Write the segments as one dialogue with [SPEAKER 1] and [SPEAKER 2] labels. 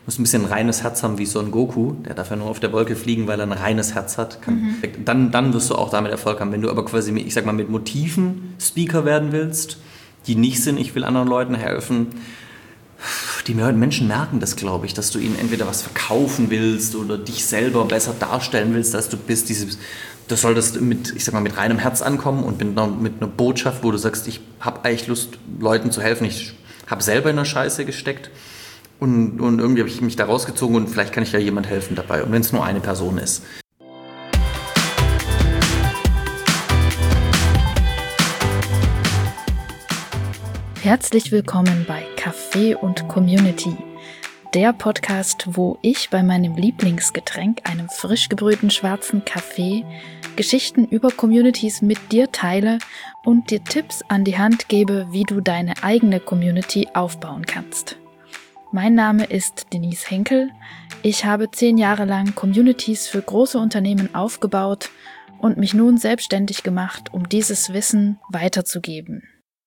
[SPEAKER 1] muss ein bisschen ein reines Herz haben wie Son Goku. Der darf ja nur auf der Wolke fliegen, weil er ein reines Herz hat. Dann wirst du auch damit Erfolg haben. Wenn du aber quasi, ich sag mal, mit Motiven Speaker werden willst, die nicht sind, ich will anderen Leuten helfen, die Menschen merken das, glaube ich, dass du ihnen entweder was verkaufen willst oder dich selber besser darstellen willst, als du bist. Das soll das mit reinem Herz ankommen und mit einer Botschaft, wo du sagst, ich habe eigentlich Lust, Leuten zu helfen. Ich habe selber in der Scheiße gesteckt. Und irgendwie habe ich mich da rausgezogen und vielleicht kann ich ja jemand helfen dabei. Und wenn es nur eine Person ist.
[SPEAKER 2] Herzlich willkommen bei Kaffee und Community. Der Podcast, wo ich bei meinem Lieblingsgetränk, einem frisch gebrühten schwarzen Kaffee, Geschichten über Communities mit dir teile und dir Tipps an die Hand gebe, wie du deine eigene Community aufbauen kannst. Mein Name ist Denise Henkel. Ich habe 10 Jahre lang Communities für große Unternehmen aufgebaut und mich nun selbstständig gemacht, um dieses Wissen weiterzugeben.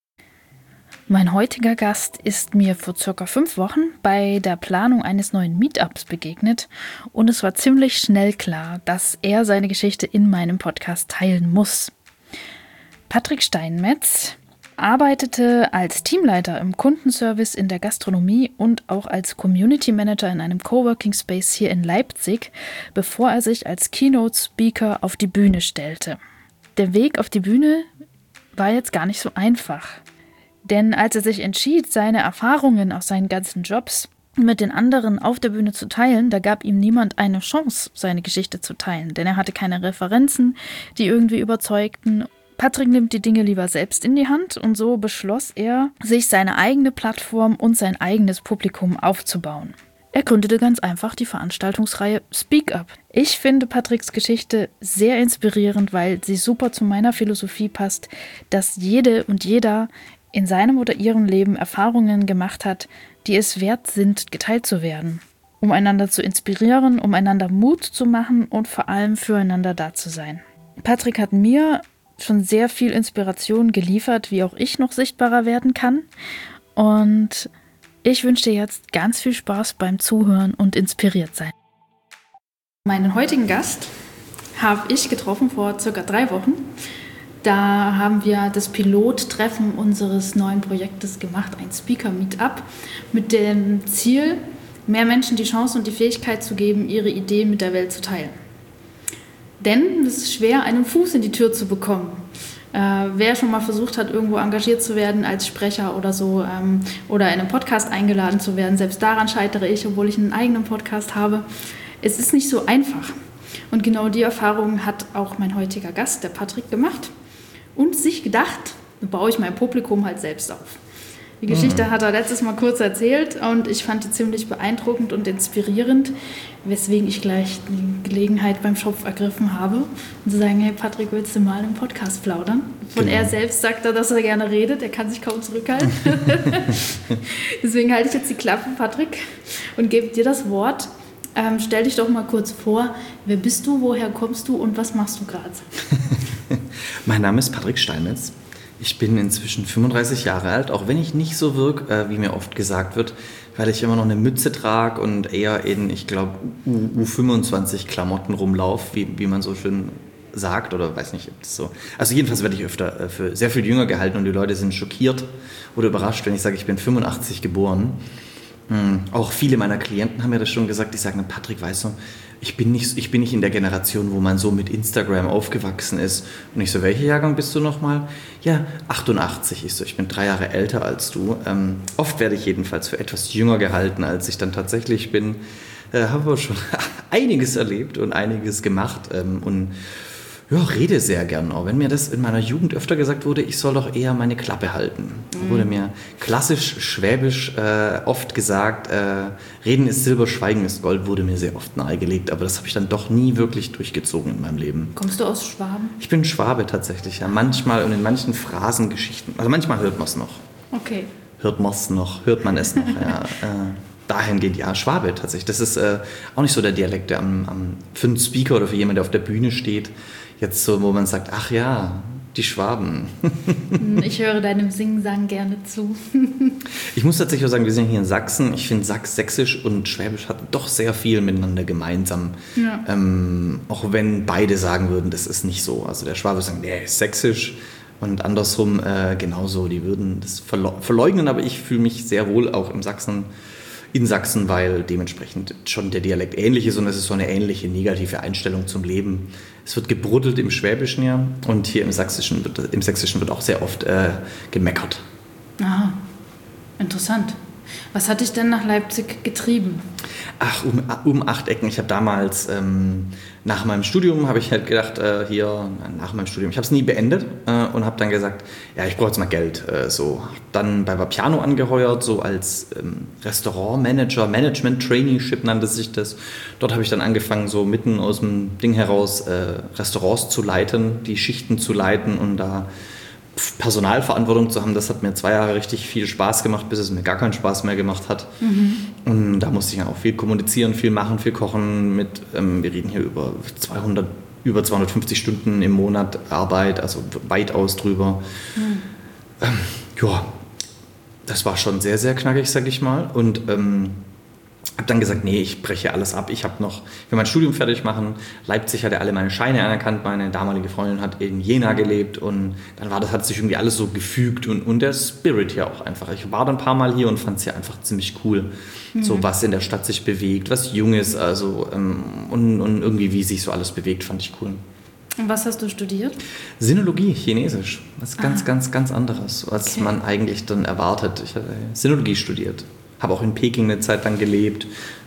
[SPEAKER 2] Mein heutiger Gast ist mir vor ca. 5 Wochen bei der Planung eines neuen Meetups begegnet und es war ziemlich schnell klar, dass er seine Geschichte in meinem Podcast teilen muss. Patrick Steinmetz arbeitete als Teamleiter im Kundenservice in der Gastronomie und auch als Community Manager in einem Coworking Space hier in Leipzig, bevor er sich als Keynote Speaker auf die Bühne stellte. Der Weg auf die Bühne war jetzt gar nicht so einfach. Denn als er sich entschied, seine Erfahrungen aus seinen ganzen Jobs mit den anderen auf der Bühne zu teilen, da gab ihm niemand eine Chance, seine Geschichte zu teilen. Denn er hatte keine Referenzen, die irgendwie überzeugten. Patrick nimmt die Dinge lieber selbst in die Hand und so beschloss er, sich seine eigene Plattform und sein eigenes Publikum aufzubauen. Er gründete ganz einfach die Veranstaltungsreihe Speak Up. Ich finde Patricks Geschichte sehr inspirierend, weil sie super zu meiner Philosophie passt, dass jede und jeder in seinem oder ihrem Leben Erfahrungen gemacht hat, die es wert sind, geteilt zu werden. Um einander zu inspirieren, um einander Mut zu machen und vor allem füreinander da zu sein. Patrick hat mir schon sehr viel Inspiration geliefert, wie auch ich noch sichtbarer werden kann. Und ich wünsche dir jetzt ganz viel Spaß beim Zuhören und inspiriert sein. Meinen heutigen Gast habe ich getroffen vor ca. 3 Wochen. Da haben wir das Pilottreffen unseres neuen Projektes gemacht, ein Speaker-Meetup, mit dem Ziel, mehr Menschen die Chance und die Fähigkeit zu geben, ihre Ideen mit der Welt zu teilen. Denn es ist schwer, einen Fuß in die Tür zu bekommen. Wer schon mal versucht hat, irgendwo engagiert zu werden als Sprecher oder so, oder in einem Podcast eingeladen zu werden, selbst daran scheitere ich, obwohl ich einen eigenen Podcast habe. Es ist nicht so einfach. Und genau die Erfahrung hat auch mein heutiger Gast, der Patrick, gemacht und sich gedacht, baue ich mein Publikum halt selbst auf. Die Geschichte hat er letztes Mal kurz erzählt und ich fand die ziemlich beeindruckend und inspirierend, weswegen ich gleich die Gelegenheit beim Schopf ergriffen habe und zu sagen, hey Patrick, willst du mal im Podcast plaudern? Von er selbst sagt er, dass er gerne redet, er kann sich kaum zurückhalten. Deswegen halte ich jetzt die Klappe, Patrick, und gebe dir das Wort. Stell dich doch mal kurz vor, wer bist du, woher kommst du und was machst du gerade?
[SPEAKER 1] Mein Name ist Patrick Steinmetz. Ich bin inzwischen 35 Jahre alt, auch wenn ich nicht so wirke, wie mir oft gesagt wird, weil ich immer noch eine Mütze trage und eher in, ich glaube, U25 Klamotten rumlaufe, wie man so schön sagt oder weiß nicht, ob das so. Also jedenfalls werde ich öfter für sehr viel jünger gehalten und die Leute sind schockiert oder überrascht, wenn ich sage, ich bin 85 geboren. Auch viele meiner Klienten haben mir das schon gesagt, die sagen, Patrick, weißt du, ich bin nicht in der Generation, wo man so mit Instagram aufgewachsen ist. Und ich so, welcher Jahrgang bist du nochmal? Ja, 88. Ich so, ich bin 3 Jahre älter als du. Oft werde ich jedenfalls für etwas jünger gehalten, als ich dann tatsächlich bin. Habe aber schon einiges erlebt und einiges gemacht und ja, rede sehr gern. Auch wenn mir das in meiner Jugend öfter gesagt wurde, ich soll doch eher meine Klappe halten. Wurde mir klassisch schwäbisch oft gesagt, Reden ist Silber, Schweigen ist Gold, wurde mir sehr oft nahegelegt. Aber das habe ich dann doch nie wirklich durchgezogen in meinem Leben.
[SPEAKER 2] Kommst du aus Schwaben?
[SPEAKER 1] Ich bin Schwabe tatsächlich, ja. Manchmal und in manchen Phrasen, Geschichten. Also manchmal hört man es noch.
[SPEAKER 2] Okay.
[SPEAKER 1] Hört man es noch, ja. Dahingehend, ja, Schwabe tatsächlich. Das ist auch nicht so der Dialekt, der für einen Speaker oder für jemanden, der auf der Bühne steht, jetzt so, wo man sagt, ach ja, Die Schwaben.
[SPEAKER 2] Ich höre deinem Singsang gerne zu.
[SPEAKER 1] Ich muss tatsächlich auch sagen, wir sind hier in Sachsen. Ich finde, Sächsisch und Schwäbisch hat doch sehr viel miteinander gemeinsam.
[SPEAKER 2] Ja.
[SPEAKER 1] Auch wenn beide sagen würden, das ist nicht so. Also der Schwabe sagt, nee, ist Sächsisch. Und andersrum genauso. Die würden das verleugnen, aber ich fühle mich sehr wohl auch in Sachsen, weil dementsprechend schon der Dialekt ähnlich ist und es ist so eine ähnliche negative Einstellung zum Leben. Es wird gebruddelt im Schwäbischen ja und hier im Sächsischen wird auch sehr oft gemeckert.
[SPEAKER 2] Aha, interessant. Was hat dich denn nach Leipzig getrieben?
[SPEAKER 1] Ach, um 8 Ecken. Ich habe damals, nach meinem Studium, habe ich halt gedacht, ich habe es nie beendet und habe dann gesagt, ja, ich brauche jetzt mal Geld. So, hab dann bei Vapiano angeheuert, so als Restaurantmanager, Management-Traineeship nannte sich das. Dort habe ich dann angefangen, so mitten aus dem Ding heraus Restaurants zu leiten, die Schichten zu leiten und da Personalverantwortung zu haben. Das hat mir 2 Jahre richtig viel Spaß gemacht, bis es mir gar keinen Spaß mehr gemacht hat. Und da musste ich dann auch viel kommunizieren, viel machen, viel kochen. Wir reden hier über 250 Stunden im Monat Arbeit, also weitaus drüber. Ja, das war schon sehr, sehr knackig, sag ich mal. Und habe dann gesagt, nee, ich breche alles ab. Ich will mein Studium fertig machen. Leipzig hatte alle meine Scheine anerkannt. Meine damalige Freundin hat in Jena gelebt und dann hat sich irgendwie alles so gefügt und der Spirit hier auch einfach. Ich war dann ein paar Mal hier und fand es hier einfach ziemlich cool. So was in der Stadt sich bewegt, was Junges, also und irgendwie wie sich so alles bewegt, fand ich cool.
[SPEAKER 2] Und was hast du studiert?
[SPEAKER 1] Sinologie, Chinesisch. Was ganz, ganz, ganz anderes, was man eigentlich dann erwartet. Ich habe Sinologie studiert. Habe auch in Peking eine Zeit lang gelebt,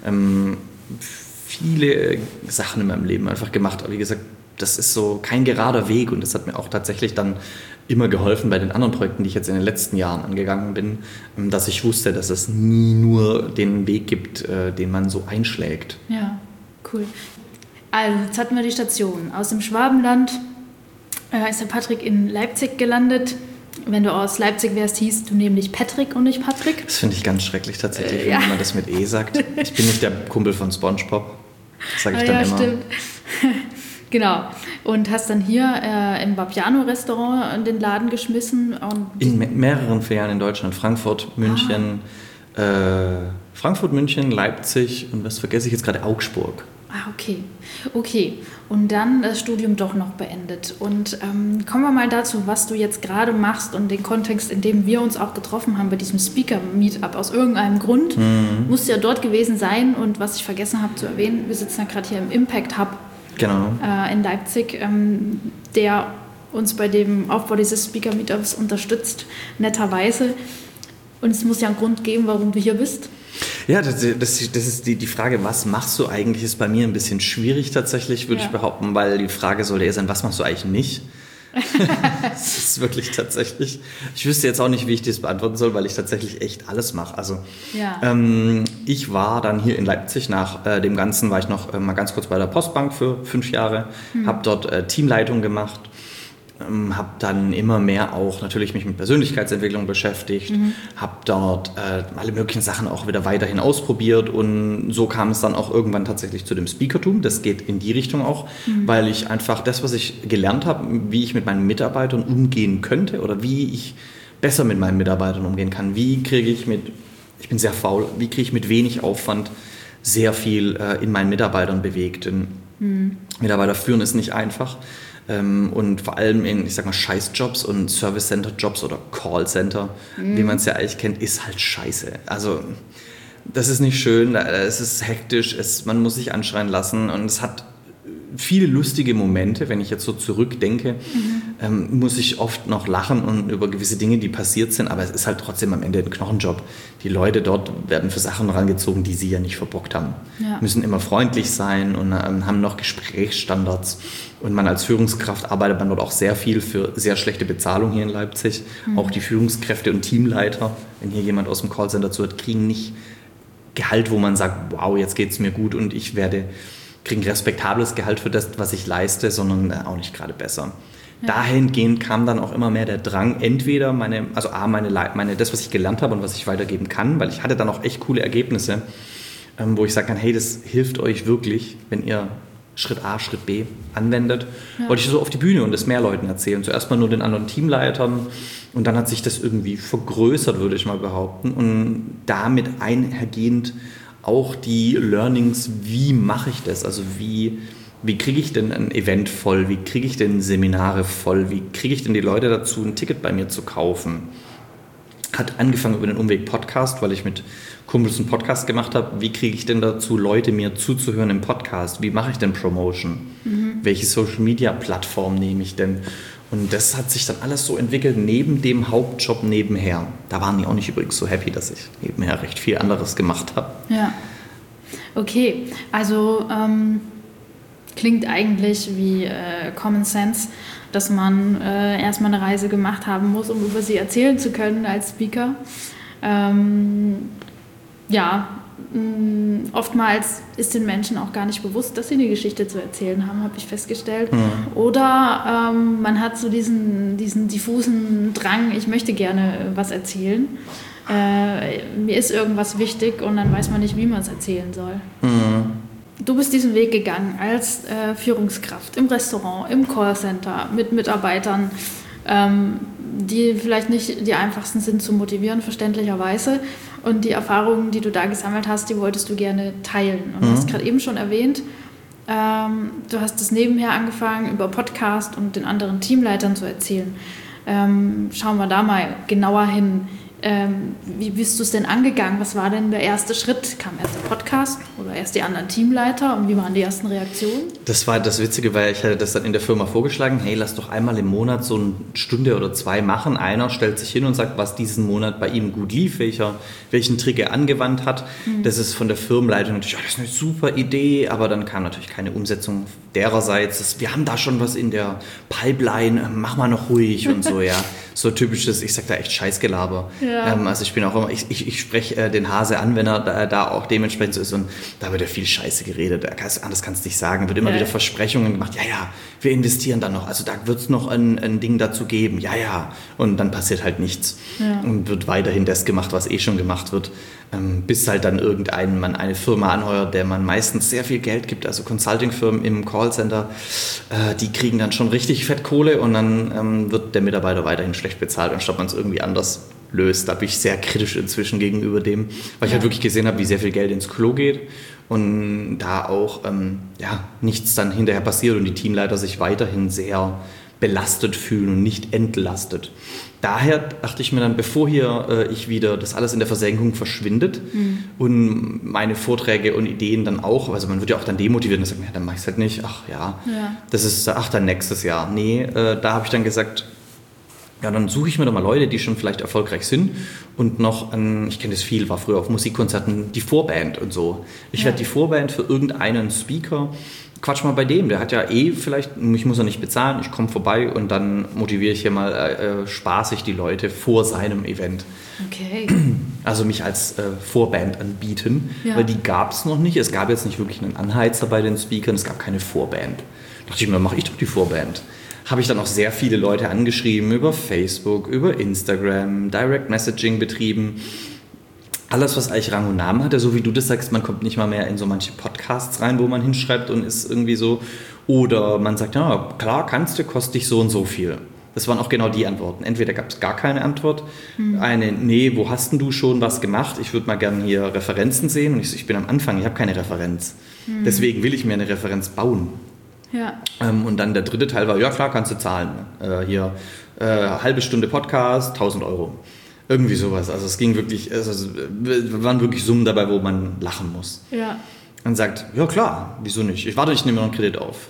[SPEAKER 1] viele Sachen in meinem Leben einfach gemacht. Aber wie gesagt, das ist so kein gerader Weg und das hat mir auch tatsächlich dann immer geholfen bei den anderen Projekten, die ich jetzt in den letzten Jahren angegangen bin, dass ich wusste, dass es nie nur den Weg gibt, den man so einschlägt.
[SPEAKER 2] Ja, cool. Also, jetzt hatten wir die Station. Aus dem Schwabenland ist der Patrick in Leipzig gelandet. Wenn du aus Leipzig wärst, hieß du nämlich Patrick und nicht Patrick.
[SPEAKER 1] Das finde ich ganz schrecklich tatsächlich, wenn man das mit E sagt. Ich bin nicht der Kumpel von SpongeBob. Das sage ich dann immer. Stimmt.
[SPEAKER 2] Genau. Und hast dann hier im Vapiano-Restaurant den Laden geschmissen. Und
[SPEAKER 1] in mehreren Filialen in Deutschland. Frankfurt, München, Leipzig und was vergesse ich jetzt gerade? Augsburg.
[SPEAKER 2] Ah, okay. Und dann das Studium doch noch beendet. Und kommen wir mal dazu, was du jetzt gerade machst und den Kontext, in dem wir uns auch getroffen haben bei diesem Speaker-Meetup. Aus irgendeinem Grund musst du ja dort gewesen sein. Und was ich vergessen habe zu erwähnen, wir sitzen ja gerade hier im Impact Hub in Leipzig, der uns bei dem Aufbau dieses Speaker-Meetups unterstützt, netterweise. Und es muss ja einen Grund geben, warum du hier bist.
[SPEAKER 1] Ja, das ist die Frage, was machst du eigentlich, ist bei mir ein bisschen schwierig tatsächlich, würde ich behaupten, weil die Frage sollte eher sein, was machst du eigentlich nicht? Das ist wirklich tatsächlich, ich wüsste jetzt auch nicht, wie ich das beantworten soll, weil ich tatsächlich echt alles mache. Also ich war dann hier in Leipzig, nach dem Ganzen war ich noch mal ganz kurz bei der Postbank für 5 Jahre, habe dort Teamleitung gemacht. Habe dann immer mehr auch natürlich mich mit Persönlichkeitsentwicklung beschäftigt, habe dort alle möglichen Sachen auch wieder weiterhin ausprobiert und so kam es dann auch irgendwann tatsächlich zu dem Speakertum. Das geht in die Richtung auch, weil ich einfach das, was ich gelernt habe, wie ich mit meinen Mitarbeitern umgehen könnte oder wie ich besser mit meinen Mitarbeitern umgehen kann, ich bin sehr faul, wie kriege ich mit wenig Aufwand sehr viel in meinen Mitarbeitern bewegt. Denn Mitarbeiter führen ist nicht einfach. Und vor allem in, ich sag mal, Scheißjobs und Service-Center-Jobs oder Callcenter, wie man es ja eigentlich kennt, ist halt scheiße. Also das ist nicht schön, es ist hektisch, man muss sich anschreien lassen und es hat viele lustige Momente. Wenn ich jetzt so zurückdenke, muss ich oft noch lachen und über gewisse Dinge, die passiert sind, aber es ist halt trotzdem am Ende ein Knochenjob. Die Leute dort werden für Sachen rangezogen, die sie ja nicht verbockt haben. Ja. Müssen immer freundlich sein und haben noch Gesprächsstandards. Und man als Führungskraft arbeitet man dort auch sehr viel für sehr schlechte Bezahlung hier in Leipzig. Auch die Führungskräfte und Teamleiter, wenn hier jemand aus dem Callcenter zuhört, kriegen nicht Gehalt, wo man sagt, wow, jetzt geht's mir gut und ich kriege ein respektables Gehalt für das, was ich leiste, sondern auch nicht gerade besser. Ja. Dahingehend kam dann auch immer mehr der Drang, entweder das, was ich gelernt habe und was ich weitergeben kann, weil ich hatte dann auch echt coole Ergebnisse, wo ich sagen kann, hey, das hilft euch wirklich, wenn ihr Schritt A, Schritt B anwendet, wollte ich so auf die Bühne und das mehr Leuten erzählen. Zuerst mal nur den anderen Teamleitern und dann hat sich das irgendwie vergrößert, würde ich mal behaupten. Und damit einhergehend auch die Learnings, wie mache ich das? Also wie kriege ich denn ein Event voll? Wie kriege ich denn Seminare voll? Wie kriege ich denn die Leute dazu, ein Ticket bei mir zu kaufen? Hat angefangen über den Umweg Podcast, weil ich mit Kumpels einen Podcast gemacht habe. Wie kriege ich denn dazu, Leute mir zuzuhören im Podcast? Wie mache ich denn Promotion? Welche Social-Media-Plattform nehme ich denn? Und das hat sich dann alles so entwickelt neben dem Hauptjob nebenher. Da waren die auch nicht übrigens so happy, dass ich nebenher recht viel anderes gemacht habe.
[SPEAKER 2] Ja, okay. Also klingt eigentlich wie Common Sense, dass man erstmal eine Reise gemacht haben muss, um über sie erzählen zu können als Speaker. Oftmals ist den Menschen auch gar nicht bewusst, dass sie eine Geschichte zu erzählen haben, habe ich festgestellt. Oder man hat so diesen diffusen Drang, ich möchte gerne was erzählen. Mir ist irgendwas wichtig und dann weiß man nicht, wie man es erzählen soll. Du bist diesen Weg gegangen als Führungskraft im Restaurant, im Callcenter, mit Mitarbeitern, die vielleicht nicht die einfachsten sind zu motivieren, verständlicherweise. Und die Erfahrungen, die du da gesammelt hast, die wolltest du gerne teilen. Und du hast gerade eben schon erwähnt, du hast das nebenher angefangen, über Podcast und den anderen Teamleitern zu erzählen. Schauen wir da mal genauer hin. Wie bist du es denn angegangen? Was war denn der erste Schritt? Kam erst der Podcast oder erst die anderen Teamleiter? Und wie waren die ersten Reaktionen?
[SPEAKER 1] Das war das Witzige, weil ich hatte das dann in der Firma vorgeschlagen, hey, lass doch einmal im Monat so eine Stunde oder 2 machen. Einer stellt sich hin und sagt, was diesen Monat bei ihm gut lief, welchen Trick er angewandt hat. Das ist von der Firmenleitung natürlich, das ist eine super Idee, aber dann kam natürlich keine Umsetzung dererseits. Wir haben da schon was in der Pipeline, mach mal noch ruhig und so, ja. So typisches, ich sag da echt Scheißgelaber. Ja. Also ich bin auch immer, ich spreche den Hase an, wenn er da auch dementsprechend so ist und da wird ja viel Scheiße geredet, anders kannst du nicht sagen, wird immer wieder Versprechungen gemacht, ja, wir investieren dann noch, also da wird es noch ein Ding dazu geben, ja, und dann passiert halt nichts und wird weiterhin das gemacht, was schon gemacht wird, bis halt dann man eine Firma anheuert, der man meistens sehr viel Geld gibt, also Consulting-Firmen im Callcenter, die kriegen dann schon richtig fett Kohle und dann wird der Mitarbeiter weiterhin schlecht bezahlt, anstatt man es irgendwie anders löst. Da bin ich sehr kritisch inzwischen gegenüber dem, weil ich halt wirklich gesehen habe, wie sehr viel Geld ins Klo geht und da auch nichts dann hinterher passiert und die Teamleiter sich weiterhin sehr belastet fühlen und nicht entlastet. Daher dachte ich mir dann, bevor ich wieder das alles in der Versenkung verschwindet und meine Vorträge und Ideen dann auch, also man wird ja auch dann demotiviert und sagt, ja, dann mach ich es halt nicht, das ist, dann nächstes Jahr. Nee, da habe ich dann gesagt, ja, dann suche ich mir doch mal Leute, die schon vielleicht erfolgreich sind und noch ich kenne das viel, war früher auf Musikkonzerten, die Vorband und so. Ich werde die Vorband für irgendeinen Speaker, quatsch mal bei dem, der hat ja vielleicht, ich muss ja nicht bezahlen, ich komme vorbei und dann motiviere ich hier mal spaßig die Leute vor seinem Event.
[SPEAKER 2] Okay.
[SPEAKER 1] Also mich als Vorband anbieten, weil die gab es noch nicht. Es gab jetzt nicht wirklich einen Anheizer bei den Speakern, es gab keine Vorband. Da dachte ich mir, mache ich doch die Vorband. Habe ich dann auch sehr viele Leute angeschrieben über Facebook, über Instagram, Direct Messaging betrieben. Alles, was eigentlich Rang und Namen hatte, so wie du das sagst, man kommt nicht mal mehr in so manche Podcasts rein, wo man hinschreibt und ist irgendwie so. Oder man sagt, ja, klar, kannst du, kostet dich so und so viel. Das waren auch genau die Antworten. Entweder gab es gar keine Antwort, eine, nee, wo hast denn du schon was gemacht? Ich würde mal gerne hier Referenzen sehen. Und ich bin am Anfang, ich habe keine Referenz. Deswegen will ich mir eine Referenz bauen.
[SPEAKER 2] Ja.
[SPEAKER 1] Und dann der dritte Teil war, ja klar, kannst du zahlen. Halbe Stunde Podcast, 1.000 €. Irgendwie sowas. Also es ging wirklich, waren wirklich Summen dabei, wo man lachen muss.
[SPEAKER 2] Ja.
[SPEAKER 1] Und sagt, ja klar, wieso nicht? Ich nehme noch einen Kredit auf.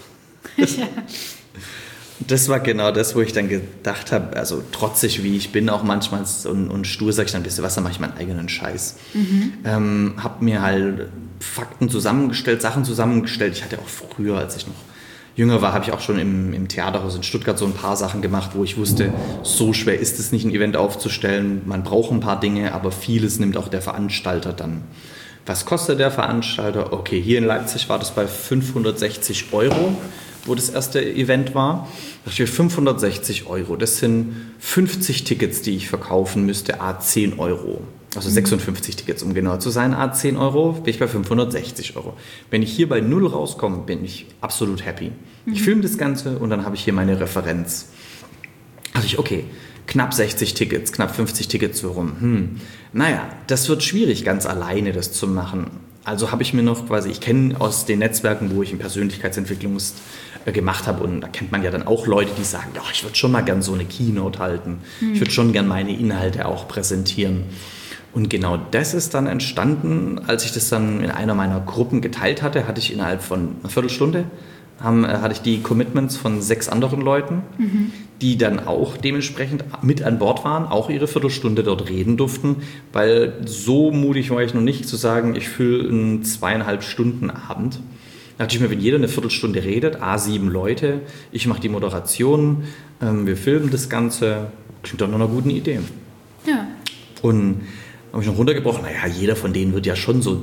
[SPEAKER 1] Das war genau das, wo ich dann gedacht habe, also trotzig wie ich bin auch manchmal und stur, sage ich dann, wisst ihr was, dann mache ich meinen eigenen Scheiß. Habe mir halt Fakten zusammengestellt, Sachen zusammengestellt. Ich hatte auch früher, als ich noch jünger war, habe ich auch schon im Theaterhaus in Stuttgart so ein paar Sachen gemacht, wo ich wusste, so schwer ist es nicht, ein Event aufzustellen. Man braucht ein paar Dinge, aber vieles nimmt auch der Veranstalter dann. Was kostet der Veranstalter? Okay, hier in Leipzig war das bei 560 €, wo das erste Event war. Da dachte ich, 560 €, das sind 50 Tickets, die ich verkaufen müsste, à 10 €. Also 56 Tickets, um genau zu sein, 10 Euro, bin ich bei 560 Euro. Wenn ich hier bei 0 rauskomme, bin ich absolut happy. Ich filme das Ganze und dann habe ich hier meine Referenz. Also okay, knapp 60 Tickets, knapp 50 Tickets so rum. Naja, das wird schwierig, ganz alleine das zu machen. Also habe ich mir noch quasi, ich kenne aus den Netzwerken, wo ich in Persönlichkeitsentwicklung gemacht habe, und da kennt man ja dann auch Leute, die sagen, ja, ich würde schon mal gern so eine Keynote halten. Ich würde schon gern meine Inhalte auch präsentieren. Und genau das ist dann entstanden, als ich das dann in einer meiner Gruppen geteilt hatte, hatte ich innerhalb von einer Viertelstunde hatte ich die Commitments von 6 anderen Leuten, die dann auch dementsprechend mit an Bord waren, auch ihre Viertelstunde dort reden durften, weil so mutig war ich noch nicht zu sagen, ich fülle einen 2,5 Stunden Abend. Da dachte ich mir, wenn jeder eine Viertelstunde redet, 7 Leute, ich mache die Moderation, wir filmen das Ganze, klingt doch noch einer guten Idee.
[SPEAKER 2] Ja.
[SPEAKER 1] Und habe ich noch runtergebrochen, naja, jeder von denen wird ja schon so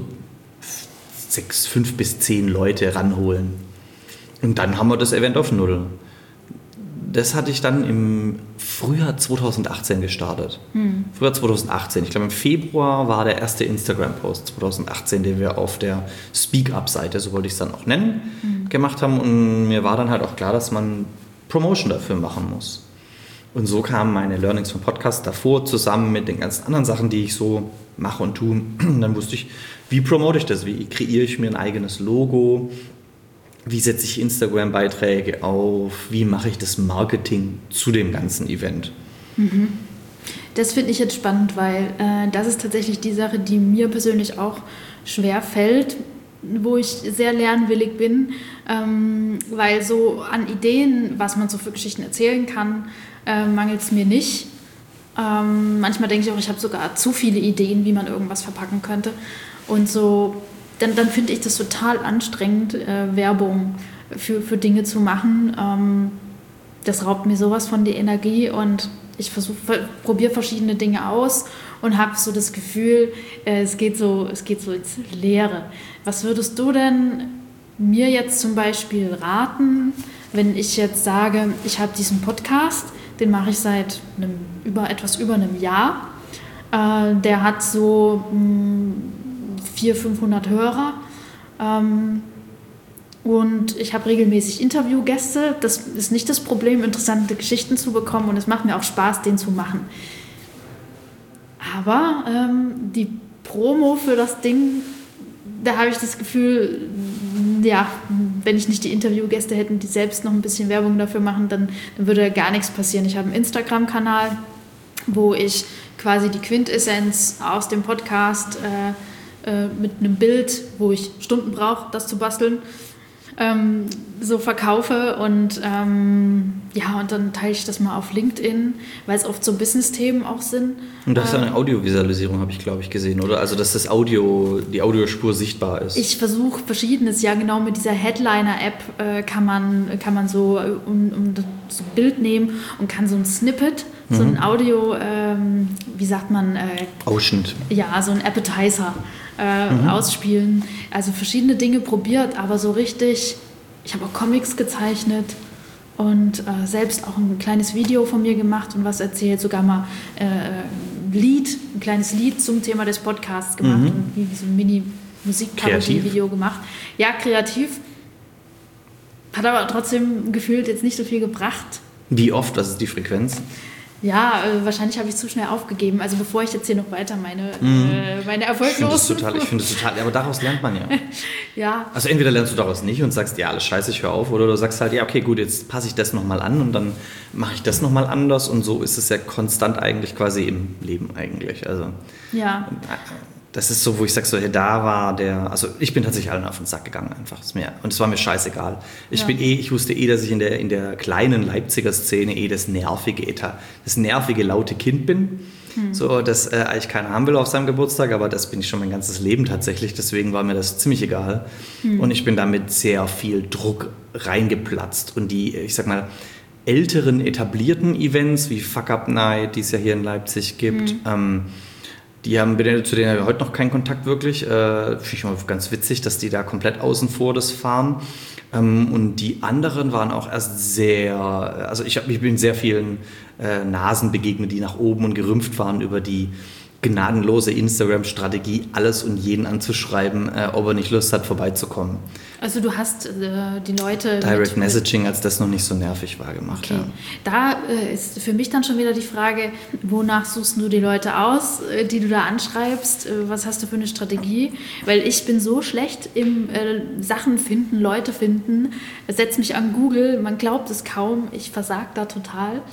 [SPEAKER 1] 5 bis 10 Leute ranholen. Und dann haben wir das Event auf 0. Das hatte ich dann im Frühjahr 2018 gestartet. Frühjahr 2018. Ich glaube, im Februar war der erste Instagram-Post 2018, den wir auf der Speak-Up-Seite, so wollte ich es dann auch nennen, gemacht haben. Und mir war dann halt auch klar, dass man Promotion dafür machen muss. Und so kamen meine Learnings vom Podcast davor zusammen mit den ganzen anderen Sachen, die ich so mache und tue. Und dann wusste ich, wie promote ich das? Wie kreiere ich mir ein eigenes Logo? Wie setze ich Instagram-Beiträge auf? Wie mache ich das Marketing zu dem ganzen Event?
[SPEAKER 2] Das finde ich jetzt spannend, weil das ist tatsächlich die Sache, die mir persönlich auch schwer fällt, wo ich sehr lernwillig bin, weil so an Ideen, was man so für Geschichten erzählen kann, mangelt es mir nicht. Manchmal denke ich auch, ich habe sogar zu viele Ideen, wie man irgendwas verpacken könnte. Und so, dann finde ich das total anstrengend, Werbung für Dinge zu machen. Das raubt mir sowas von die Energie, und ich probiere verschiedene Dinge aus und habe so das Gefühl, es geht so ins Leere. Was würdest du denn mir jetzt zum Beispiel raten, wenn ich jetzt sage, ich habe diesen Podcast, den mache ich seit etwas über einem Jahr. Der hat so 400-500 Hörer. Und ich habe regelmäßig Interviewgäste. Das ist nicht das Problem, interessante Geschichten zu bekommen. Und es macht mir auch Spaß, den zu machen. Aber die Promo für das Ding, da habe ich das Gefühl, ja, wenn ich nicht die Interviewgäste hätte, die selbst noch ein bisschen Werbung dafür machen, dann würde gar nichts passieren. Ich habe einen Instagram-Kanal, wo ich quasi die Quintessenz aus dem Podcast mit einem Bild, wo ich Stunden brauche, das zu basteln, so verkaufe, und und dann teile ich das mal auf LinkedIn, weil es oft so Business-Themen auch sind.
[SPEAKER 1] Und das ist eine Audiovisualisierung, habe ich, glaube ich, gesehen, oder? Also, dass die Audiospur sichtbar ist.
[SPEAKER 2] Ich versuche Verschiedenes, ja, genau, mit dieser Headliner-App kann man so so ein Bild nehmen und kann so ein Snippet, so ein Audio, wie sagt man?
[SPEAKER 1] Ausschnitt.
[SPEAKER 2] Ja, so ein Appetizer ausspielen. Also verschiedene Dinge probiert, aber so richtig, ich habe auch Comics gezeichnet und selbst auch ein kleines Video von mir gemacht und was erzählt, sogar mal ein kleines Lied zum Thema des Podcasts gemacht und wie so ein Mini-Musikparodie-Video gemacht. Ja, kreativ. Hat aber trotzdem gefühlt jetzt nicht so viel gebracht.
[SPEAKER 1] Wie oft? Was ist die Frequenz?
[SPEAKER 2] Ja, wahrscheinlich habe ich zu schnell aufgegeben. Also bevor ich jetzt hier noch weiter meine erfolglosen...
[SPEAKER 1] Ich finde es total, aber daraus lernt man ja.
[SPEAKER 2] Ja.
[SPEAKER 1] Also entweder lernst du daraus nicht und sagst, ja, alles scheiße, ich höre auf, oder du sagst halt, ja, okay, gut, jetzt passe ich das nochmal an und dann mache ich das nochmal anders, und so ist es ja konstant eigentlich quasi im Leben eigentlich. Also
[SPEAKER 2] ja.
[SPEAKER 1] Das ist so, wo ich sage, so, also ich bin tatsächlich allen auf den Sack gegangen einfach. Und es war mir scheißegal. Ich wusste dass ich in der kleinen Leipziger Szene das nervige, laute Kind bin. So, das eigentlich keiner haben will auf seinem Geburtstag, aber das bin ich schon mein ganzes Leben tatsächlich. Deswegen war mir das ziemlich egal. Und ich bin da mit sehr viel Druck reingeplatzt. Und die, ich sag mal, älteren etablierten Events wie Fuck Up Night, die es ja hier in Leipzig gibt, zu denen haben wir heute noch keinen Kontakt wirklich. Finde ich mal ganz witzig, dass die da komplett außen vor das fahren. Und die anderen waren auch erst ich bin sehr vielen Nasen begegnet, die nach oben und gerümpft waren über die gnadenlose Instagram-Strategie, alles und jeden anzuschreiben, ob er nicht Lust hat, vorbeizukommen.
[SPEAKER 2] Also du hast die Leute...
[SPEAKER 1] Direct Messaging, als das noch nicht so nervig war, gemacht.
[SPEAKER 2] Okay. Ja. Da ist für mich dann schon wieder die Frage, wonach suchst du die Leute aus, die du da anschreibst? Was hast du für eine Strategie? Weil ich bin so schlecht im Sachen finden, Leute finden. Setz mich an Google, man glaubt es kaum, ich versage da total.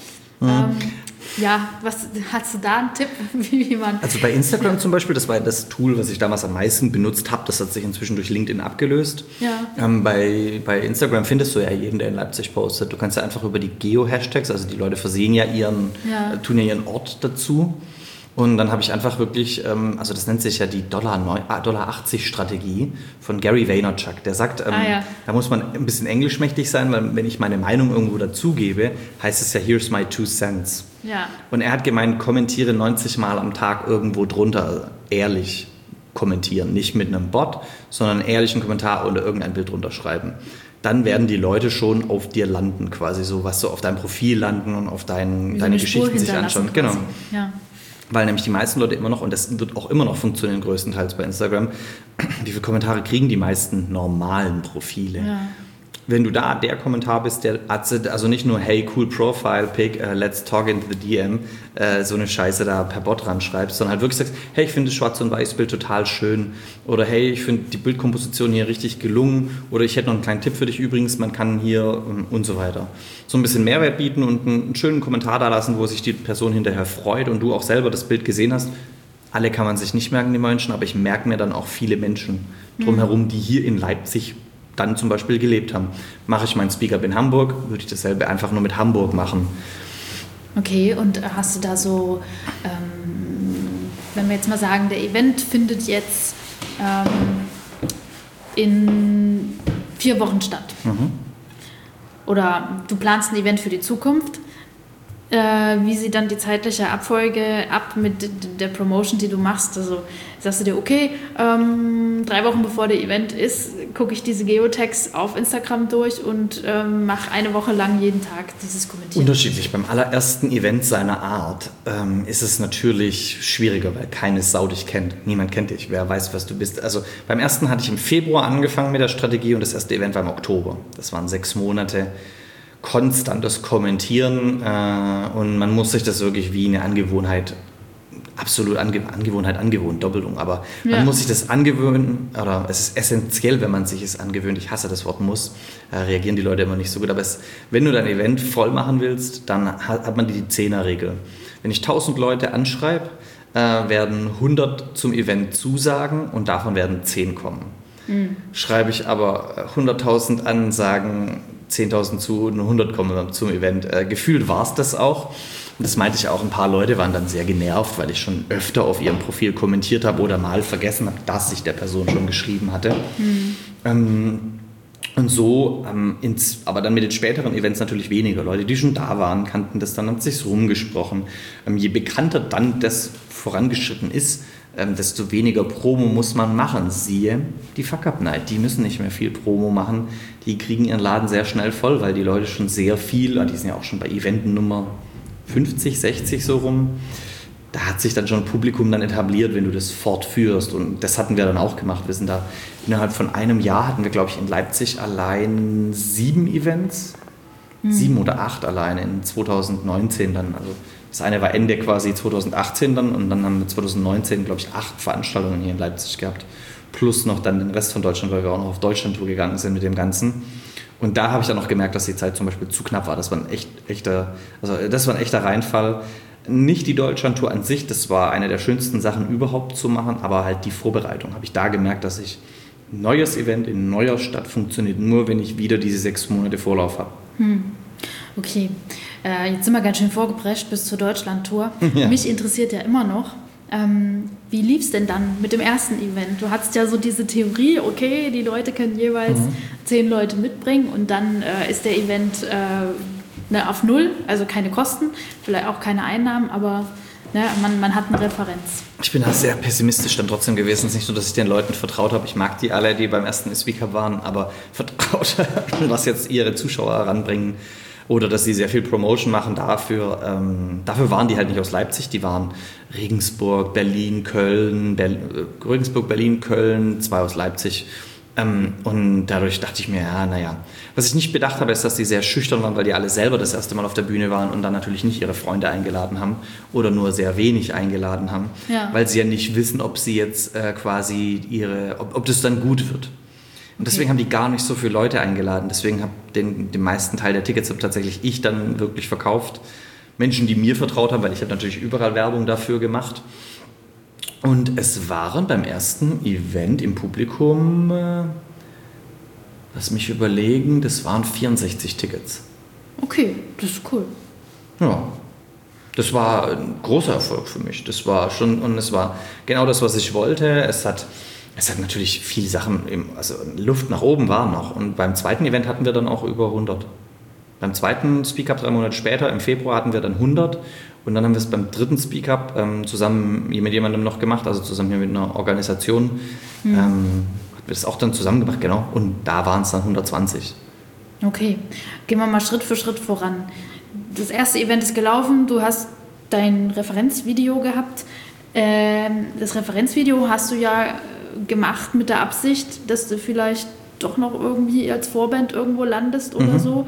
[SPEAKER 2] Was hast du da einen Tipp, wie man...
[SPEAKER 1] Also bei Instagram zum Beispiel, das war das Tool, was ich damals am meisten benutzt habe. Das hat sich inzwischen durch LinkedIn abgelöst.
[SPEAKER 2] Ja.
[SPEAKER 1] Bei Instagram findest du ja jeden, der in Leipzig postet. Du kannst ja einfach über die Geo-Hashtags, also die Leute versehen ja tun ja ihren Ort dazu. Und dann habe ich einfach wirklich, also das nennt sich ja die $80-Strategie von Gary Vaynerchuk. Der sagt, da muss man ein bisschen englischmächtig sein, weil wenn ich meine Meinung irgendwo dazugebe, heißt es ja, here's my 2 cents.
[SPEAKER 2] Ja.
[SPEAKER 1] Und er hat gemeint, kommentiere 90 Mal am Tag irgendwo drunter, ehrlich kommentieren. Nicht mit einem Bot, sondern einen ehrlichen Kommentar oder irgendein Bild drunter schreiben. Dann werden die Leute schon auf dir landen, quasi so, was so auf deinem Profil landen und auf deine Geschichten sich anschauen. Genau.
[SPEAKER 2] Ja.
[SPEAKER 1] Weil nämlich die meisten Leute immer noch, und das wird auch immer noch funktionieren, größtenteils bei Instagram, wie viele Kommentare kriegen die meisten normalen Profile? Ja. Wenn du da der Kommentar bist, der also nicht nur hey, cool Profile Pic, let's talk into the DM, so eine Scheiße da per Bot ranschreibst, sondern halt wirklich sagst, hey, ich finde das Schwarz- und Weiß-Bild total schön oder hey, ich finde die Bildkomposition hier richtig gelungen oder ich hätte noch einen kleinen Tipp für dich übrigens, man kann hier und so weiter. So ein bisschen Mehrwert bieten und einen schönen Kommentar da lassen, wo sich die Person hinterher freut und du auch selber das Bild gesehen hast. Alle kann man sich nicht merken, die Menschen, aber ich merke mir dann auch viele Menschen drumherum, die hier in Leipzig dann zum Beispiel gelebt haben. Mache ich meinen Speak-Up in Hamburg, würde ich dasselbe einfach nur mit Hamburg machen.
[SPEAKER 2] Okay, und hast du da so, wenn wir jetzt mal sagen, der Event findet jetzt in 4 Wochen statt. Oder du planst ein Event für die Zukunft. Wie sieht dann die zeitliche Abfolge ab mit der Promotion, die du machst? Also sagst du dir, okay, 3 Wochen bevor der Event ist, gucke ich diese Geotags auf Instagram durch und mache eine Woche lang jeden Tag dieses Kommentieren.
[SPEAKER 1] Unterschiedlich. Beim allerersten Event seiner Art ist es natürlich schwieriger, weil keine Sau dich kennt. Niemand kennt dich. Wer weiß, was du bist. Also beim ersten hatte ich im Februar angefangen mit der Strategie und das erste Event war im Oktober. Das waren 6 Monate. Konstantes Kommentieren und man muss sich das wirklich wie eine Angewohnheit, absolut angewohnt, Doppelung, aber man muss sich das angewöhnen, oder es ist essentiell, wenn man sich es angewöhnt, ich hasse das Wort muss, reagieren die Leute immer nicht so gut, aber wenn du dein Event voll machen willst, dann hat man die 10er-Regel. Wenn ich 1000 Leute anschreibe, werden 100 zum Event zusagen und davon werden 10 kommen. Schreibe ich aber 100.000 an, sagen 10.000 zu und 100 kommen zum Event. Gefühlt war es das auch. Und das meinte ich auch, ein paar Leute waren dann sehr genervt, weil ich schon öfter auf ihrem Profil kommentiert habe oder mal vergessen habe, dass ich der Person schon geschrieben hatte. Und so, aber dann mit den späteren Events natürlich weniger. Leute, die schon da waren, kannten das, dann hat es sich rumgesprochen. Je bekannter dann das vorangeschritten ist, desto weniger Promo muss man machen. Siehe die Fuck Up Night, die müssen nicht mehr viel Promo machen. Die kriegen ihren Laden sehr schnell voll, weil die Leute schon sehr viel, die sind ja auch schon bei Event Nummer 50, 60 so rum. Da hat sich dann schon ein Publikum dann etabliert, wenn du das fortführst. Und das hatten wir dann auch gemacht. Wir sind da innerhalb von einem Jahr hatten wir, glaube ich, in Leipzig allein 7 Events. 7 oder 8 allein in 2019 dann. Also das eine war Ende quasi 2018 dann und dann haben wir 2019, glaube ich, 8 Veranstaltungen hier in Leipzig gehabt. Plus noch dann den Rest von Deutschland, weil wir auch noch auf Deutschlandtour gegangen sind mit dem Ganzen. Und da habe ich dann auch gemerkt, dass die Zeit zum Beispiel zu knapp war. Das war ein echter Reinfall. Nicht die Deutschlandtour an sich, das war eine der schönsten Sachen überhaupt zu machen, aber halt die Vorbereitung. Habe ich da gemerkt, dass ein neues Event in neuer Stadt funktioniert, nur wenn ich wieder diese 6 Monate Vorlauf habe.
[SPEAKER 2] Okay, jetzt sind wir ganz schön vorgeprescht bis zur Deutschlandtour. Ja. Mich interessiert ja immer noch, wie lief es denn dann mit dem ersten Event? Du hattest ja so diese Theorie, okay, die Leute können jeweils 10 Leute mitbringen und dann ist der Event auf 0, also keine Kosten, vielleicht auch keine Einnahmen, aber man hat eine Referenz.
[SPEAKER 1] Ich bin da sehr pessimistisch dann trotzdem gewesen. Es ist nicht so, dass ich den Leuten vertraut habe. Ich mag die alle, die beim ersten Speaker waren, aber vertraut, was jetzt ihre Zuschauer heranbringen. Oder dass sie sehr viel Promotion machen dafür. Dafür waren die halt nicht aus Leipzig, die waren Regensburg, Berlin, Köln, Regensburg, Berlin, Köln, 2 aus Leipzig. Und dadurch dachte ich mir, was ich nicht bedacht habe, ist, dass die sehr schüchtern waren, weil die alle selber das erste Mal auf der Bühne waren und dann natürlich nicht ihre Freunde eingeladen haben oder nur sehr wenig eingeladen haben, weil sie ja nicht wissen, ob sie jetzt ob das dann gut wird. Und deswegen haben die gar nicht so viele Leute eingeladen. Deswegen habe den meisten Teil der Tickets tatsächlich ich dann wirklich verkauft. Menschen, die mir vertraut haben, weil ich habe natürlich überall Werbung dafür gemacht. Und es waren beim ersten Event im Publikum, lass mich überlegen, das waren 64 Tickets.
[SPEAKER 2] Okay, das ist cool.
[SPEAKER 1] Ja, das war ein großer Erfolg für mich. Das war schon, und es war genau das, was ich wollte. Es hat natürlich viele Sachen, also Luft nach oben war noch. Und beim zweiten Event hatten wir dann auch über 100. Beim zweiten Speak Up 3 Monate später, im Februar, hatten wir dann 100. Und dann haben wir es beim dritten Speak Up zusammen mit jemandem noch gemacht, also zusammen hier mit einer Organisation. Hatten wir das auch dann zusammen gemacht, genau. Und da waren es dann 120.
[SPEAKER 2] Okay, gehen wir mal Schritt für Schritt voran. Das erste Event ist gelaufen, du hast dein Referenzvideo gehabt. Das Referenzvideo hast du ja gemacht mit der Absicht, dass du vielleicht doch noch irgendwie als Vorband irgendwo landest oder so.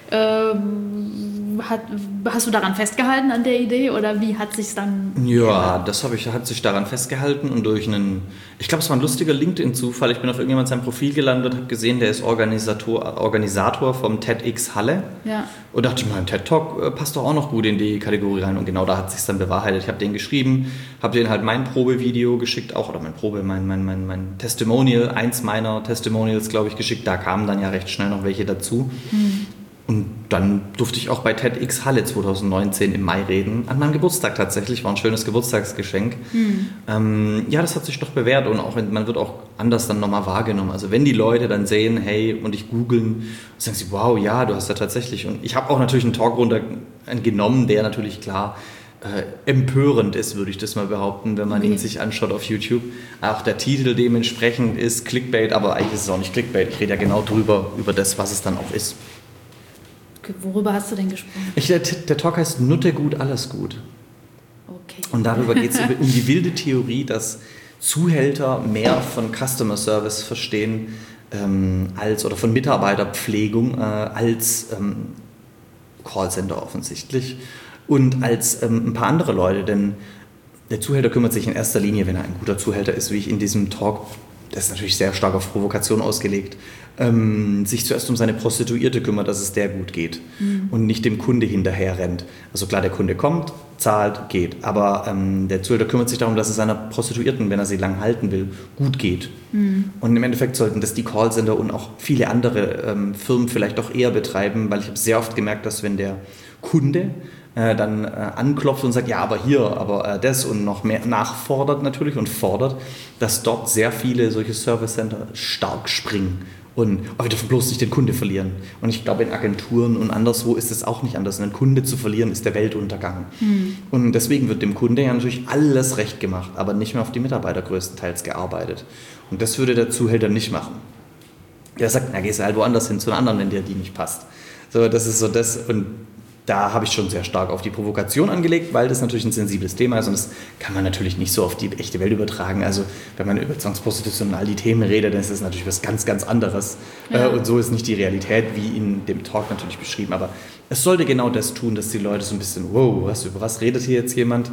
[SPEAKER 2] Hast du daran festgehalten an der Idee oder wie hat sich's dann?
[SPEAKER 1] Ja, hat sich daran festgehalten und ich glaube, es war ein lustiger LinkedIn-Zufall. Ich bin auf irgendjemand sein Profil gelandet und habe gesehen, der ist Organisator vom TEDx Halle. Ja. Und dachte ich mir, ein TED-Talk passt doch auch noch gut in die Kategorie rein. Und genau da hat sich's dann bewahrheitet. Ich habe den geschrieben, habe denen halt mein Probevideo geschickt, mein Testimonial, eins meiner Testimonials, glaube ich, geschickt. Da kamen dann ja recht schnell noch welche dazu. Und dann durfte ich auch bei TEDx Halle 2019 im Mai reden. An meinem Geburtstag tatsächlich, war ein schönes Geburtstagsgeschenk. Das hat sich doch bewährt und auch man wird auch anders dann nochmal wahrgenommen. Also wenn die Leute dann sehen, hey, und ich googeln, sagen sie, wow, ja, du hast ja tatsächlich. Und ich habe auch natürlich einen Talk genommen, der natürlich klar empörend ist, würde ich das mal behaupten, wenn man ihn sich anschaut auf YouTube. Auch der Titel dementsprechend ist Clickbait, aber eigentlich ist es auch nicht Clickbait. Ich rede ja genau über das, was es dann auch ist.
[SPEAKER 2] Worüber hast du denn gesprochen?
[SPEAKER 1] Der Talk heißt Nutte gut, alles gut.
[SPEAKER 2] Okay.
[SPEAKER 1] Und darüber geht es um die wilde Theorie, dass Zuhälter mehr von Customer Service verstehen oder von Mitarbeiterpflegung als Callcenter offensichtlich und als ein paar andere Leute. Denn der Zuhälter kümmert sich in erster Linie, wenn er ein guter Zuhälter ist, wie ich in diesem Talk, das ist natürlich sehr stark auf Provokation ausgelegt, sich zuerst um seine Prostituierte kümmert, dass es der gut geht und nicht dem Kunde hinterher rennt. Also klar, der Kunde kommt, zahlt, geht, aber der Zuhälter kümmert sich darum, dass es seiner Prostituierten, wenn er sie lang halten will, gut geht. Und im Endeffekt sollten das die Callcenter und auch viele andere Firmen vielleicht auch eher betreiben, weil ich habe sehr oft gemerkt, dass wenn der Kunde dann anklopft und sagt, ja, aber das und noch mehr nachfordert natürlich und fordert, dass dort sehr viele solche Service Center stark springen und wir dürfen bloß nicht den Kunde verlieren. Und ich glaube, in Agenturen und anderswo ist es auch nicht anders. Einen Kunde zu verlieren ist der Weltuntergang. Und deswegen wird dem Kunde ja natürlich alles recht gemacht, aber nicht mehr auf die Mitarbeiter größtenteils gearbeitet. Und das würde der Zuhälter nicht machen. Der sagt, na, gehst du halt woanders hin zu einer anderen, wenn dir die nicht passt. So, das ist so das. Und da habe ich schon sehr stark auf die Provokation angelegt, weil das natürlich ein sensibles Thema ist und das kann man natürlich nicht so auf die echte Welt übertragen. Also wenn man über Zwangsprostitution und all die Themen redet, dann ist das natürlich was ganz, ganz anderes. Ja. Und so ist nicht die Realität, wie in dem Talk natürlich beschrieben. Aber es sollte genau das tun, dass die Leute so ein bisschen, wow, über was redet hier jetzt jemand?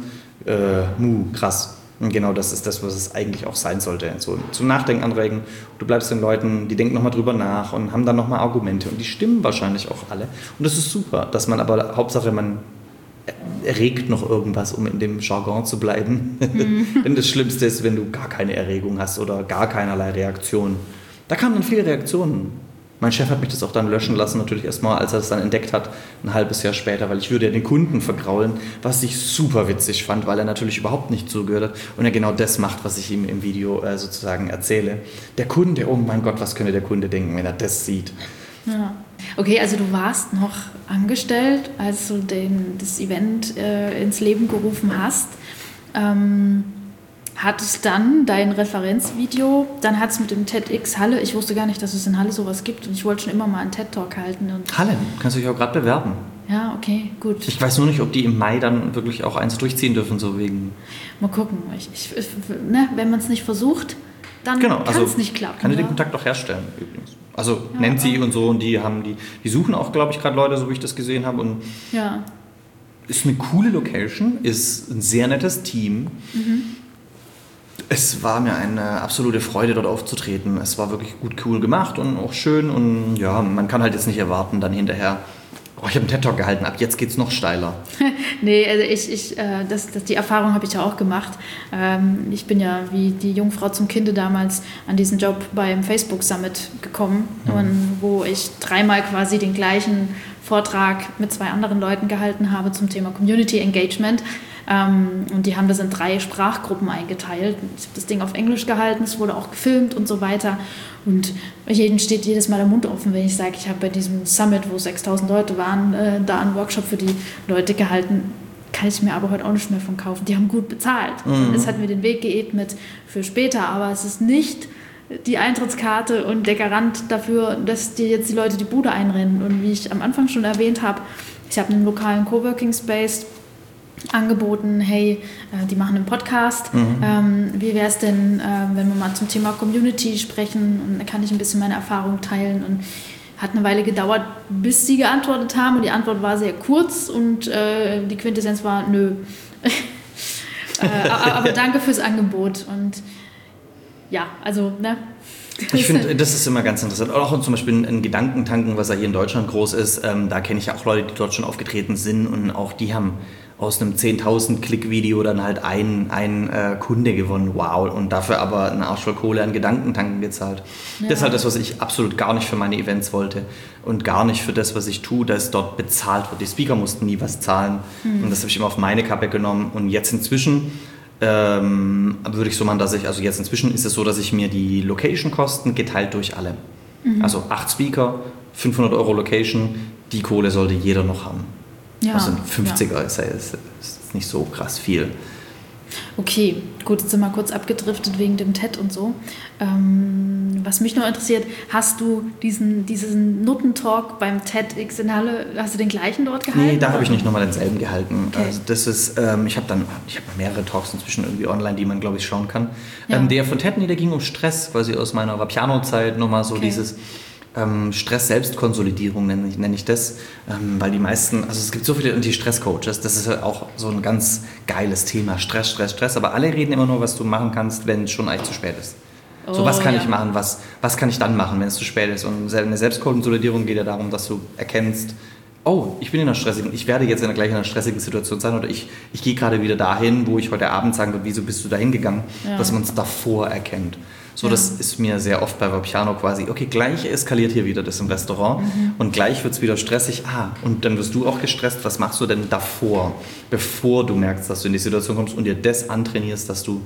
[SPEAKER 1] Krass. Und genau das ist das, was es eigentlich auch sein sollte. So zum Nachdenken anregen. Du bleibst den Leuten, die denken nochmal drüber nach und haben dann nochmal Argumente. Und die stimmen wahrscheinlich auch alle. Und das ist super, dass man aber, Hauptsache man erregt noch irgendwas, um in dem Jargon zu bleiben. Denn das Schlimmste ist, wenn du gar keine Erregung hast oder gar keinerlei Reaktion. Da kamen dann viele Reaktionen. Mein Chef hat mich das auch dann löschen lassen, natürlich erstmal, als er das dann entdeckt hat, ein halbes Jahr später, weil ich würde ja den Kunden vergraulen, was ich super witzig fand, weil er natürlich überhaupt nicht zugehört hat und er genau das macht, was ich ihm im Video sozusagen erzähle. Der Kunde, oh mein Gott, was könnte der Kunde denken, wenn er das sieht?
[SPEAKER 2] Ja. Okay, also du warst noch angestellt, als du das Event ins Leben gerufen hast. hat es dann dein Referenzvideo, dann hat es mit dem TEDx Halle, ich wusste gar nicht, dass es in Halle sowas gibt und ich wollte schon immer mal einen TED-Talk halten. Und
[SPEAKER 1] Halle, kannst du dich auch gerade bewerben.
[SPEAKER 2] Ja, okay, gut.
[SPEAKER 1] Ich weiß nur nicht, ob die im Mai dann wirklich auch eins durchziehen dürfen, so wegen...
[SPEAKER 2] Mal gucken, wenn man es nicht versucht, dann kann es nicht klappen.
[SPEAKER 1] Kann ich den Kontakt auch herstellen übrigens. Also Nancy und so, und die suchen auch, glaube ich, gerade Leute, so wie ich das gesehen habe. Und ist eine coole Location, ist ein sehr nettes Team. Es war mir eine absolute Freude, dort aufzutreten. Es war wirklich gut, cool gemacht und auch schön. Und ja, man kann halt jetzt nicht erwarten, dann hinterher, ich habe einen TED-Talk gehalten, ab jetzt geht's noch steiler.
[SPEAKER 2] Nee, also die Erfahrung habe ich ja auch gemacht. Ich bin ja wie die Jungfrau zum Kinde damals an diesen Job beim Facebook Summit gekommen, wo ich 3-mal quasi den gleichen Vortrag mit 2 anderen Leuten gehalten habe zum Thema Community Engagement. Und die haben das in 3 Sprachgruppen eingeteilt. Ich habe das Ding auf Englisch gehalten, es wurde auch gefilmt und so weiter. Und jedem steht jedes Mal der Mund offen, wenn ich sage, ich habe bei diesem Summit, wo 6.000 Leute waren, da einen Workshop für die Leute gehalten. Kann ich mir aber heute auch nicht mehr von kaufen. Die haben gut bezahlt. Es hat mir den Weg geebnet für später, aber es ist nicht die Eintrittskarte und der Garant dafür, dass dir jetzt die Leute die Bude einrennen. Und wie ich am Anfang schon erwähnt habe, ich habe einen lokalen Coworking Space angeboten, hey, die machen einen Podcast, wie wäre es denn, wenn wir mal zum Thema Community sprechen, und da kann ich ein bisschen meine Erfahrung teilen, und hat eine Weile gedauert, bis sie geantwortet haben, und die Antwort war sehr kurz und die Quintessenz war, nö. Aber danke fürs Angebot. Und ja, also, ne?
[SPEAKER 1] Ich finde, das ist immer ganz interessant. Auch zum Beispiel ein Gedankentanken, was ja hier in Deutschland groß ist, da kenne ich ja auch Leute, die dort schon aufgetreten sind, und auch die haben aus einem 10.000 Klick-Video dann halt ein Kunde gewonnen, wow, und dafür aber einen Arsch voll Kohle an Gedankentanken gezahlt. Ja. Das ist halt das, was ich absolut gar nicht für meine Events wollte und gar nicht für das, was ich tue, dass dort bezahlt wird. Die Speaker mussten nie was zahlen, und das habe ich immer auf meine Kappe genommen, und jetzt inzwischen würde ich so machen, inzwischen ist es so, dass ich mir die Location-Kosten geteilt durch alle. Also 8 Speaker, 500 € Location, die Kohle sollte jeder noch haben. Ja, also ein 50er ist nicht so krass viel.
[SPEAKER 2] Okay, gut, jetzt sind wir kurz abgedriftet wegen dem TED und so. Was mich noch interessiert, hast du diesen Nuttentalk beim TEDx in Halle, hast du den gleichen dort gehalten? Nee,
[SPEAKER 1] da habe ich nicht nochmal denselben gehalten. Okay. Also das ist, ich habe mehrere Talks inzwischen irgendwie online, die man, glaube ich, schauen kann. Ja. Der von TED, der ging um Stress, quasi aus meiner Vapiano-Zeit, nochmal so dieses... Stress-Selbstkonsolidierung nenne ich das, weil die meisten, also es gibt so viele Anti-Stress-Coaches, das ist halt auch so ein ganz geiles Thema, Stress, aber alle reden immer nur, was du machen kannst, wenn es schon eigentlich zu spät ist. So, was kann ich machen, was kann ich dann machen, wenn es zu spät ist, und eine Selbstkonsolidierung geht ja darum, dass du erkennst, ich werde jetzt gleich in einer stressigen Situation sein, oder ich gehe gerade wieder dahin, wo ich heute Abend sagen würde, wieso bist du da hingegangen, dass man es davor erkennt. So, das ist mir sehr oft bei Vapiano quasi, okay, gleich eskaliert hier wieder das im Restaurant und gleich wird es wieder stressig. Und dann wirst du auch gestresst. Was machst du denn davor, bevor du merkst, dass du in die Situation kommst und dir das antrainierst, dass du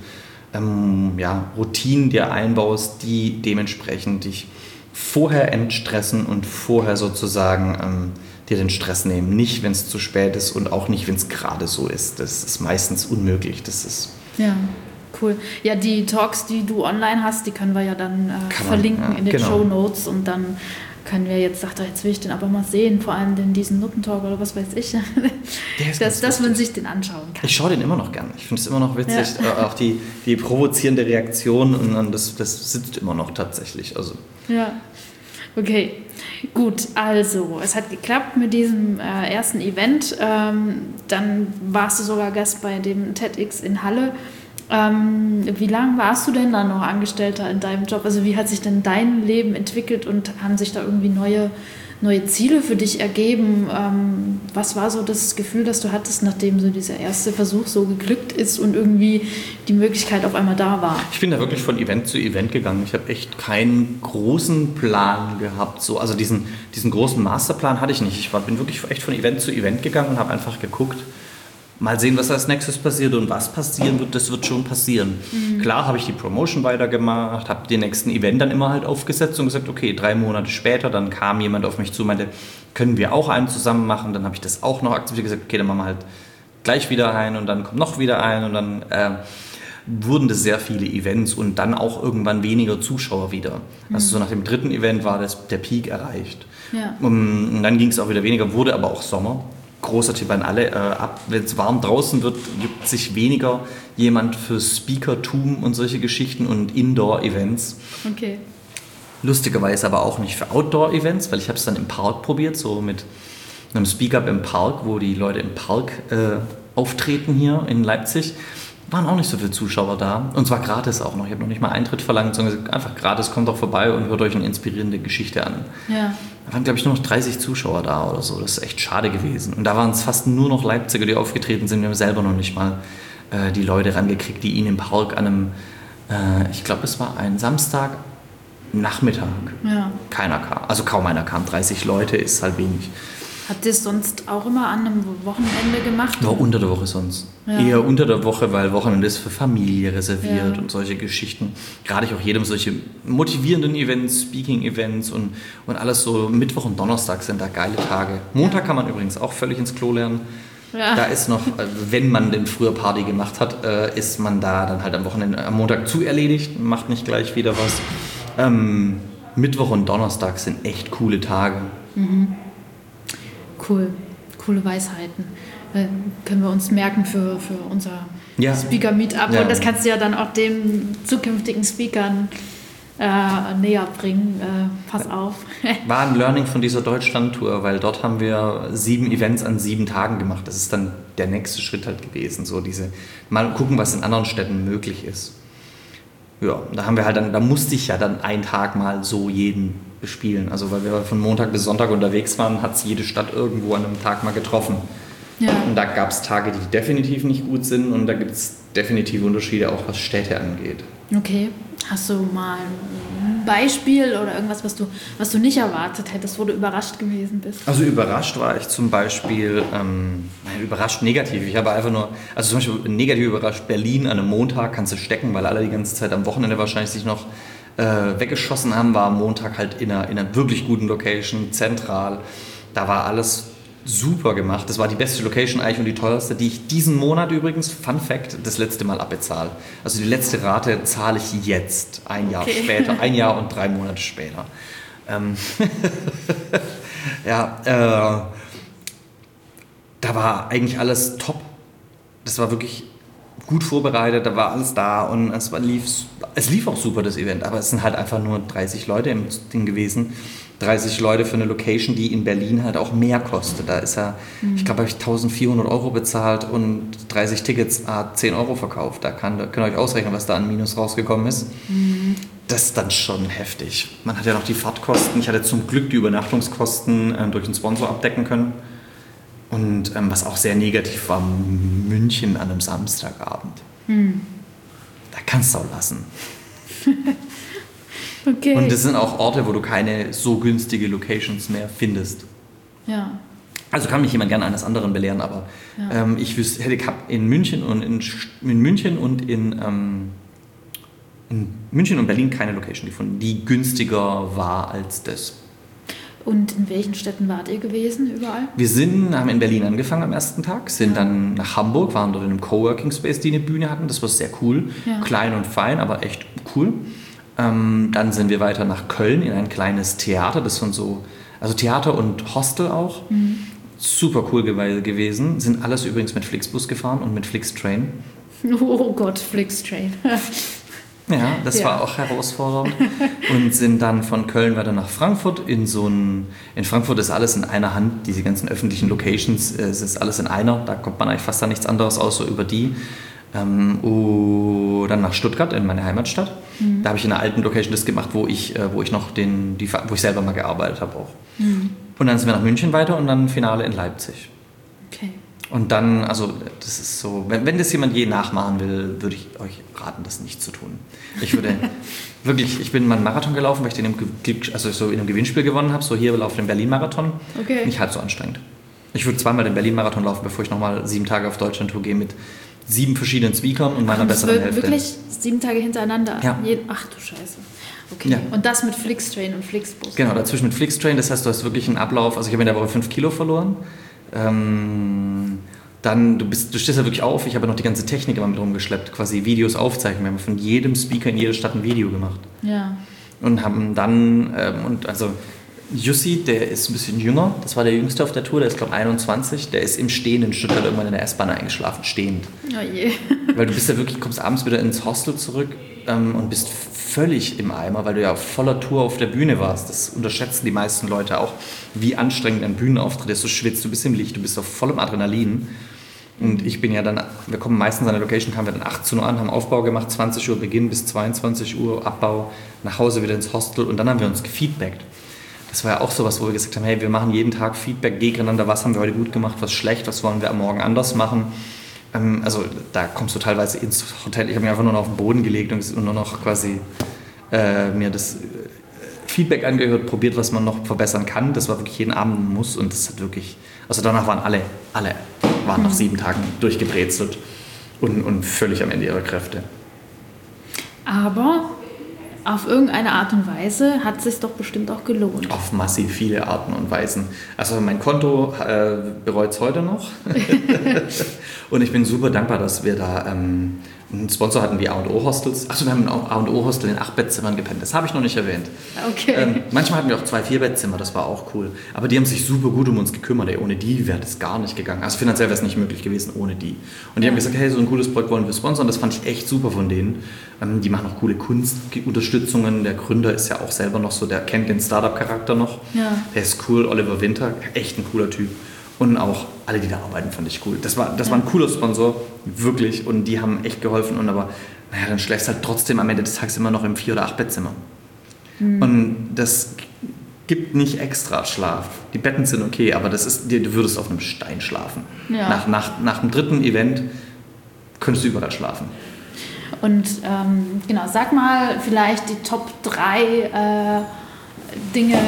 [SPEAKER 1] Routinen dir einbaust, die dementsprechend dich vorher entstressen und vorher sozusagen dir den Stress nehmen. Nicht, wenn es zu spät ist, und auch nicht, wenn es gerade so ist. Das ist meistens unmöglich. Das ist...
[SPEAKER 2] Ja. Cool. Ja, die Talks, die du online hast, die können wir ja dann verlinken in den Shownotes, und dann können wir jetzt will ich den aber mal sehen, vor allem diesen Nuttentalk oder was weiß ich, dass man sich den anschauen kann.
[SPEAKER 1] Ich schaue den immer noch gern. Ich finde es immer noch witzig, auch die provozierende Reaktion, und das sitzt immer noch tatsächlich. Also.
[SPEAKER 2] Ja, okay. Gut, also es hat geklappt mit diesem ersten Event. Dann warst du sogar Gast bei dem TEDx in Halle. Wie lange warst du denn dann noch Angestellter in deinem Job? Also wie hat sich denn dein Leben entwickelt, und haben sich da irgendwie neue Ziele für dich ergeben? Was war so das Gefühl, das du hattest, nachdem so dieser erste Versuch so geglückt ist und irgendwie die Möglichkeit auf einmal da war?
[SPEAKER 1] Ich bin da wirklich von Event zu Event gegangen. Ich habe echt keinen großen Plan gehabt. So. Also diesen großen Masterplan hatte ich nicht. Ich bin wirklich echt von Event zu Event gegangen und habe einfach geguckt, mal sehen, was als nächstes passiert, und was passieren wird, das wird schon passieren. Klar habe ich die Promotion weitergemacht, habe den nächsten Event dann immer halt aufgesetzt und gesagt, okay, 3 Monate später, dann kam jemand auf mich zu und meinte, können wir auch einen zusammen machen? Dann habe ich das auch noch akzeptiert, gesagt, okay, dann machen wir halt gleich wieder einen, und dann kommt noch wieder ein, und dann wurden das sehr viele Events und dann auch irgendwann weniger Zuschauer wieder. Also so nach dem 3. Event war der Peak erreicht.
[SPEAKER 2] Ja.
[SPEAKER 1] Und dann ging es auch wieder weniger, wurde aber auch Sommer. Großer Tipp an alle, wenn es warm draußen wird, gibt sich weniger jemand für Speakertum und solche Geschichten und Indoor-Events.
[SPEAKER 2] Okay.
[SPEAKER 1] Lustigerweise aber auch nicht für Outdoor-Events, weil ich habe es dann im Park probiert, so mit einem Speak-Up im Park, wo die Leute im Park auftreten hier in Leipzig. Waren auch nicht so viele Zuschauer da. Und zwar gratis auch noch. Ich habe noch nicht mal Eintritt verlangt, sondern einfach gratis, kommt doch vorbei und hört euch eine inspirierende Geschichte an.
[SPEAKER 2] Ja.
[SPEAKER 1] Da waren, glaube ich, nur noch 30 Zuschauer da oder so. Das ist echt schade gewesen. Und da waren es fast nur noch Leipziger, die aufgetreten sind. Wir haben selber noch nicht mal die Leute rangekriegt, die ihn im Park an einem, ich glaube, es war ein Samstagnachmittag.
[SPEAKER 2] Ja.
[SPEAKER 1] Keiner kam. Also kaum einer kam. 30 Leute ist halt wenig.
[SPEAKER 2] Habt ihr es sonst auch immer an einem Wochenende gemacht?
[SPEAKER 1] War unter der Woche sonst.
[SPEAKER 2] Ja.
[SPEAKER 1] Eher unter der Woche, weil Wochenende ist für Familie reserviert
[SPEAKER 2] Ja.
[SPEAKER 1] und solche Geschichten. Gerade ich auch jedem solche motivierenden Events, Speaking-Events und alles so. Mittwoch und Donnerstag sind da geile Tage. Montag kann man übrigens auch völlig ins Klo lernen.
[SPEAKER 2] Ja.
[SPEAKER 1] Da ist noch, wenn man denn früher Party gemacht hat, ist man da dann halt am Wochenende, am Montag zu erledigt, macht nicht gleich wieder was. Mittwoch und Donnerstag sind echt coole Tage.
[SPEAKER 2] Cool. Coole Weisheiten. Können wir uns merken für unser
[SPEAKER 1] Ja.
[SPEAKER 2] Speaker-Meetup.
[SPEAKER 1] Ja.
[SPEAKER 2] Und das kannst du ja dann auch den zukünftigen Speakern näher bringen. Pass auf.
[SPEAKER 1] War ein Learning von dieser Deutschland-Tour, weil dort haben wir 7 Events an 7 Tagen gemacht. Das ist dann der nächste Schritt halt gewesen. So mal gucken, was in anderen Städten möglich ist. Ja, da haben wir halt dann, da musste ich ja dann einen Tag mal so jeden bespielen. Also weil wir von Montag bis Sonntag unterwegs waren, hat es jede Stadt irgendwo an einem Tag mal getroffen.
[SPEAKER 2] Ja.
[SPEAKER 1] Und da gab es Tage, die definitiv nicht gut sind und da gibt es definitive Unterschiede, auch was Städte angeht.
[SPEAKER 2] Okay. Hast du mal ein Beispiel oder irgendwas, was du nicht erwartet hättest, wo du überrascht gewesen bist?
[SPEAKER 1] Also überrascht war ich zum Beispiel, überrascht negativ. Ich habe einfach nur, also zum Beispiel negativ überrascht, Berlin an einem Montag kannst du stecken, weil alle die ganze Zeit am Wochenende wahrscheinlich sich noch weggeschossen haben, war am Montag halt in einer wirklich guten Location, zentral. Da war alles super gemacht. Das war die beste Location eigentlich und die teuerste, die ich diesen Monat übrigens, Fun Fact, das letzte Mal abbezahle. Also die letzte Rate zahle ich jetzt, ein Jahr später, 1 Jahr und 3 Monate später. Da war eigentlich alles top. Das war wirklich gut vorbereitet, da war alles da und es lief auch super, das Event, aber es sind halt einfach nur 30 Leute im Ding gewesen. 30 Leute für eine Location, die in Berlin halt auch mehr kostet. Da ist ich glaube, habe ich 1.400 € bezahlt und 30 Tickets 10 € verkauft. Da könnt ihr euch ausrechnen, was da an Minus rausgekommen ist. Das ist dann schon heftig. Man hat ja noch die Fahrtkosten. Ich hatte zum Glück die Übernachtungskosten durch einen Sponsor abdecken können. Und was auch sehr negativ war, München an einem Samstagabend. Da kannst du auch lassen.
[SPEAKER 2] Okay.
[SPEAKER 1] Und das sind auch Orte, wo du keine so günstige Locations mehr findest.
[SPEAKER 2] Ja.
[SPEAKER 1] Also kann mich jemand gerne eines anderen belehren, aber
[SPEAKER 2] Ja.
[SPEAKER 1] ich habe in München und in München und Berlin keine Location gefunden, die günstiger war als das.
[SPEAKER 2] Und in welchen Städten wart ihr gewesen überall?
[SPEAKER 1] Wir haben in Berlin angefangen am ersten Tag, sind dann nach Hamburg, waren dort in einem Coworking Space, die eine Bühne hatten. Das war sehr cool,
[SPEAKER 2] Ja.
[SPEAKER 1] klein und fein, aber echt cool. Dann sind wir weiter nach Köln in ein kleines Theater, das sind also Theater und Hostel auch. Super cool gewesen. Sind alles übrigens mit Flixbus gefahren und mit Flixtrain.
[SPEAKER 2] Oh Gott, Flixtrain.
[SPEAKER 1] Ja, das war auch herausfordernd. Und sind dann von Köln weiter nach Frankfurt in Frankfurt ist alles in einer Hand, diese ganzen öffentlichen Locations, es ist alles in einer, da kommt man eigentlich fast an nichts anderes außer über die. Dann nach Stuttgart, in meine Heimatstadt. Da habe ich in einer alten Location das gemacht, wo ich noch wo ich selber mal gearbeitet habe auch. Und dann sind wir nach München weiter und dann Finale in Leipzig.
[SPEAKER 2] Okay.
[SPEAKER 1] Und dann, also das ist so, wenn das jemand je nachmachen will, würde ich euch raten, das nicht zu tun. Ich bin mal einen Marathon gelaufen, weil ich den in einem Gewinnspiel gewonnen habe, so hier auf dem Berlin-Marathon.
[SPEAKER 2] Okay.
[SPEAKER 1] Nicht halb so anstrengend. Ich würde zweimal den Berlin-Marathon laufen, bevor ich nochmal 7 Tage auf Deutschland-Tour gehe mit 7 verschiedenen Speakern und meiner besseren Hälfte.
[SPEAKER 2] Wirklich 7 Tage hintereinander?
[SPEAKER 1] Ja.
[SPEAKER 2] Ach du Scheiße. Okay.
[SPEAKER 1] Ja.
[SPEAKER 2] Und das mit Flixtrain und Flixbus?
[SPEAKER 1] Genau, dazwischen mit Flixtrain, das heißt, du hast wirklich einen Ablauf, also ich habe in der Woche 5 Kilo verloren. Dann, du stehst ja wirklich auf, ich habe ja noch die ganze Technik immer mit rumgeschleppt, quasi Videos aufzeichnen. Wir haben von jedem Speaker in jeder Stadt ein Video gemacht.
[SPEAKER 2] Ja.
[SPEAKER 1] Und haben dann, also Jussi, der ist ein bisschen jünger, das war der Jüngste auf der Tour, der ist glaube ich 21, der ist im Stehen in Stuttgart irgendwann in der S-Bahn eingeschlafen, stehend.
[SPEAKER 2] Oh je.
[SPEAKER 1] Weil du bist ja wirklich, kommst abends wieder ins Hostel zurück und bist völlig im Eimer, weil du ja voller Tour auf der Bühne warst. Das unterschätzen die meisten Leute auch, wie anstrengend ein Bühnenauftritt ist. Du schwitzt, du bist im Licht, du bist auf vollem Adrenalin. Und ich bin ja dann, wir kommen meistens an der Location, kamen wir dann 18 Uhr an, haben Aufbau gemacht, 20 Uhr Beginn bis 22 Uhr Abbau, nach Hause wieder ins Hostel und dann haben wir uns gefeedbackt. Das war ja auch sowas, wo wir gesagt haben, hey, wir machen jeden Tag Feedback gegeneinander, was haben wir heute gut gemacht, was schlecht, was wollen wir am Morgen anders machen. Also da kommst du teilweise ins Hotel, ich habe mich einfach nur noch auf den Boden gelegt und nur noch quasi mir das Feedback angehört, probiert, was man noch verbessern kann. Das war wirklich jeden Abend ein Muss und das hat wirklich, also danach waren alle waren nach 7 Tagen durchgebrezelt und völlig am Ende ihrer Kräfte.
[SPEAKER 2] Aber auf irgendeine Art und Weise hat es sich doch bestimmt auch gelohnt.
[SPEAKER 1] Auf massiv viele Arten und Weisen. Also mein Konto bereut es heute noch. Und ich bin super dankbar, dass wir da einen Sponsor hatten wie A&O Hostels. Achso, wir haben ein A&O Hostel in 8 Bettzimmern gepennt. Das habe ich noch nicht erwähnt.
[SPEAKER 2] Okay.
[SPEAKER 1] Manchmal hatten wir auch 2 4-Bettzimmer, das war auch cool. Aber die haben sich super gut um uns gekümmert. Ey, ohne die wäre das gar nicht gegangen. Also finanziell wäre es nicht möglich gewesen ohne die. Und die haben gesagt, hey, so ein cooles Projekt wollen wir sponsern. Das fand ich echt super von denen. Die machen auch coole Kunstunterstützungen. Der Gründer ist ja auch selber noch so, der kennt den Startup-Charakter noch. Ja. Der ist cool, Oliver Winter, echt ein cooler Typ. Und auch alle, die da arbeiten, fand ich cool. Das war ein cooler Sponsor, wirklich. Und die haben echt geholfen. Und aber, naja, dann schläfst du halt trotzdem am Ende des Tages immer noch im 4- oder 8-Bettzimmer. Mhm. Und das gibt nicht extra Schlaf. Die Betten sind okay, aber das ist, du würdest auf einem Stein schlafen. Ja. Nach dem 3. Event könntest du überall schlafen.
[SPEAKER 2] Und genau, sag mal vielleicht die Top 3 Dinge,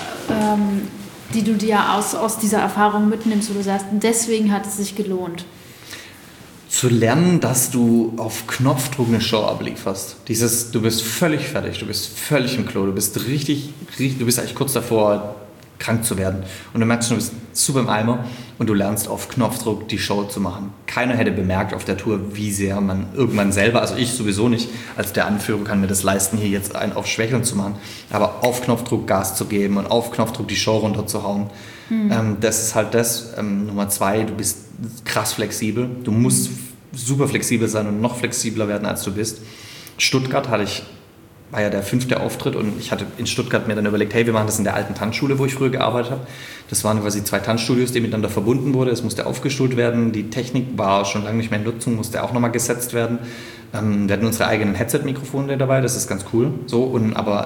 [SPEAKER 2] die du dir aus dieser Erfahrung mitnimmst, wo du sagst, deswegen hat es sich gelohnt.
[SPEAKER 1] Zu lernen, dass du auf Knopfdruck eine Show ablieferst. Du bist völlig fertig, du bist völlig im Klo, du bist eigentlich kurz davor, krank zu werden. Und du merkst schon, du bist super im Eimer und du lernst auf Knopfdruck die Show zu machen. Keiner hätte bemerkt auf der Tour, wie sehr man irgendwann selber, also ich sowieso nicht, als der Anführer kann mir das leisten, hier jetzt einen auf Schwächeln zu machen, aber auf Knopfdruck Gas zu geben und auf Knopfdruck die Show runterzuhauen. Das ist halt das. Nummer 2, du bist krass flexibel. Du musst super flexibel sein und noch flexibler werden, als du bist. Stuttgart war ja der 5. Auftritt und ich hatte in Stuttgart mir dann überlegt, hey, wir machen das in der alten Tanzschule, wo ich früher gearbeitet habe. Das waren quasi 2 Tanzstudios, die miteinander verbunden wurden. Es musste aufgestuhlt werden. Die Technik war schon lange nicht mehr in Nutzung, musste auch nochmal gesetzt werden. Wir hatten unsere eigenen Headset-Mikrofone dabei, das ist ganz cool. So, aber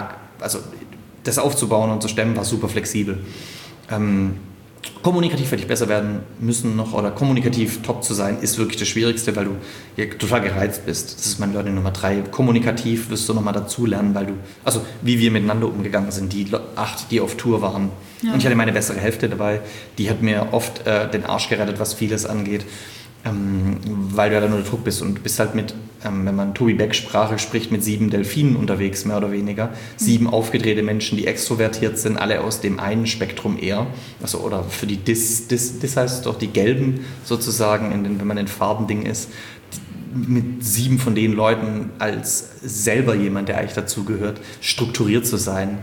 [SPEAKER 1] das aufzubauen und zu stemmen, war super flexibel. Kommunikativ hätte ich besser werden müssen noch, oder kommunikativ top zu sein, ist wirklich das Schwierigste, weil du ja total gereizt bist. Das ist mein Learning Nummer 3. Kommunikativ wirst du nochmal dazu lernen, wie wir miteinander umgegangen sind, die 8, die auf Tour waren. Ja. Und ich hatte meine bessere Hälfte dabei, die hat mir oft den Arsch gerettet, was vieles angeht, weil du ja dann unter Druck bist und du bist halt wenn man Tobi Beck Sprache spricht, mit 7 Delfinen unterwegs, mehr oder weniger. 7 aufgedrehte Menschen, die extrovertiert sind, alle aus dem einen Spektrum eher. Also, oder für die Dis heißt es doch, die Gelben sozusagen, wenn man in Farbending ist. Mit 7 von den Leuten als selber jemand, der eigentlich dazugehört, strukturiert zu sein.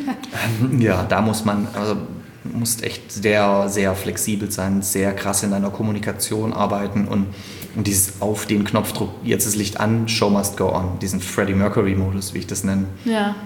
[SPEAKER 1] Da muss man, musst echt sehr, sehr flexibel sein, sehr krass in deiner Kommunikation arbeiten und dieses auf den Knopfdruck, jetzt ist Licht an, Show must go on, diesen Freddie Mercury-Modus, wie ich das nenne. Ja.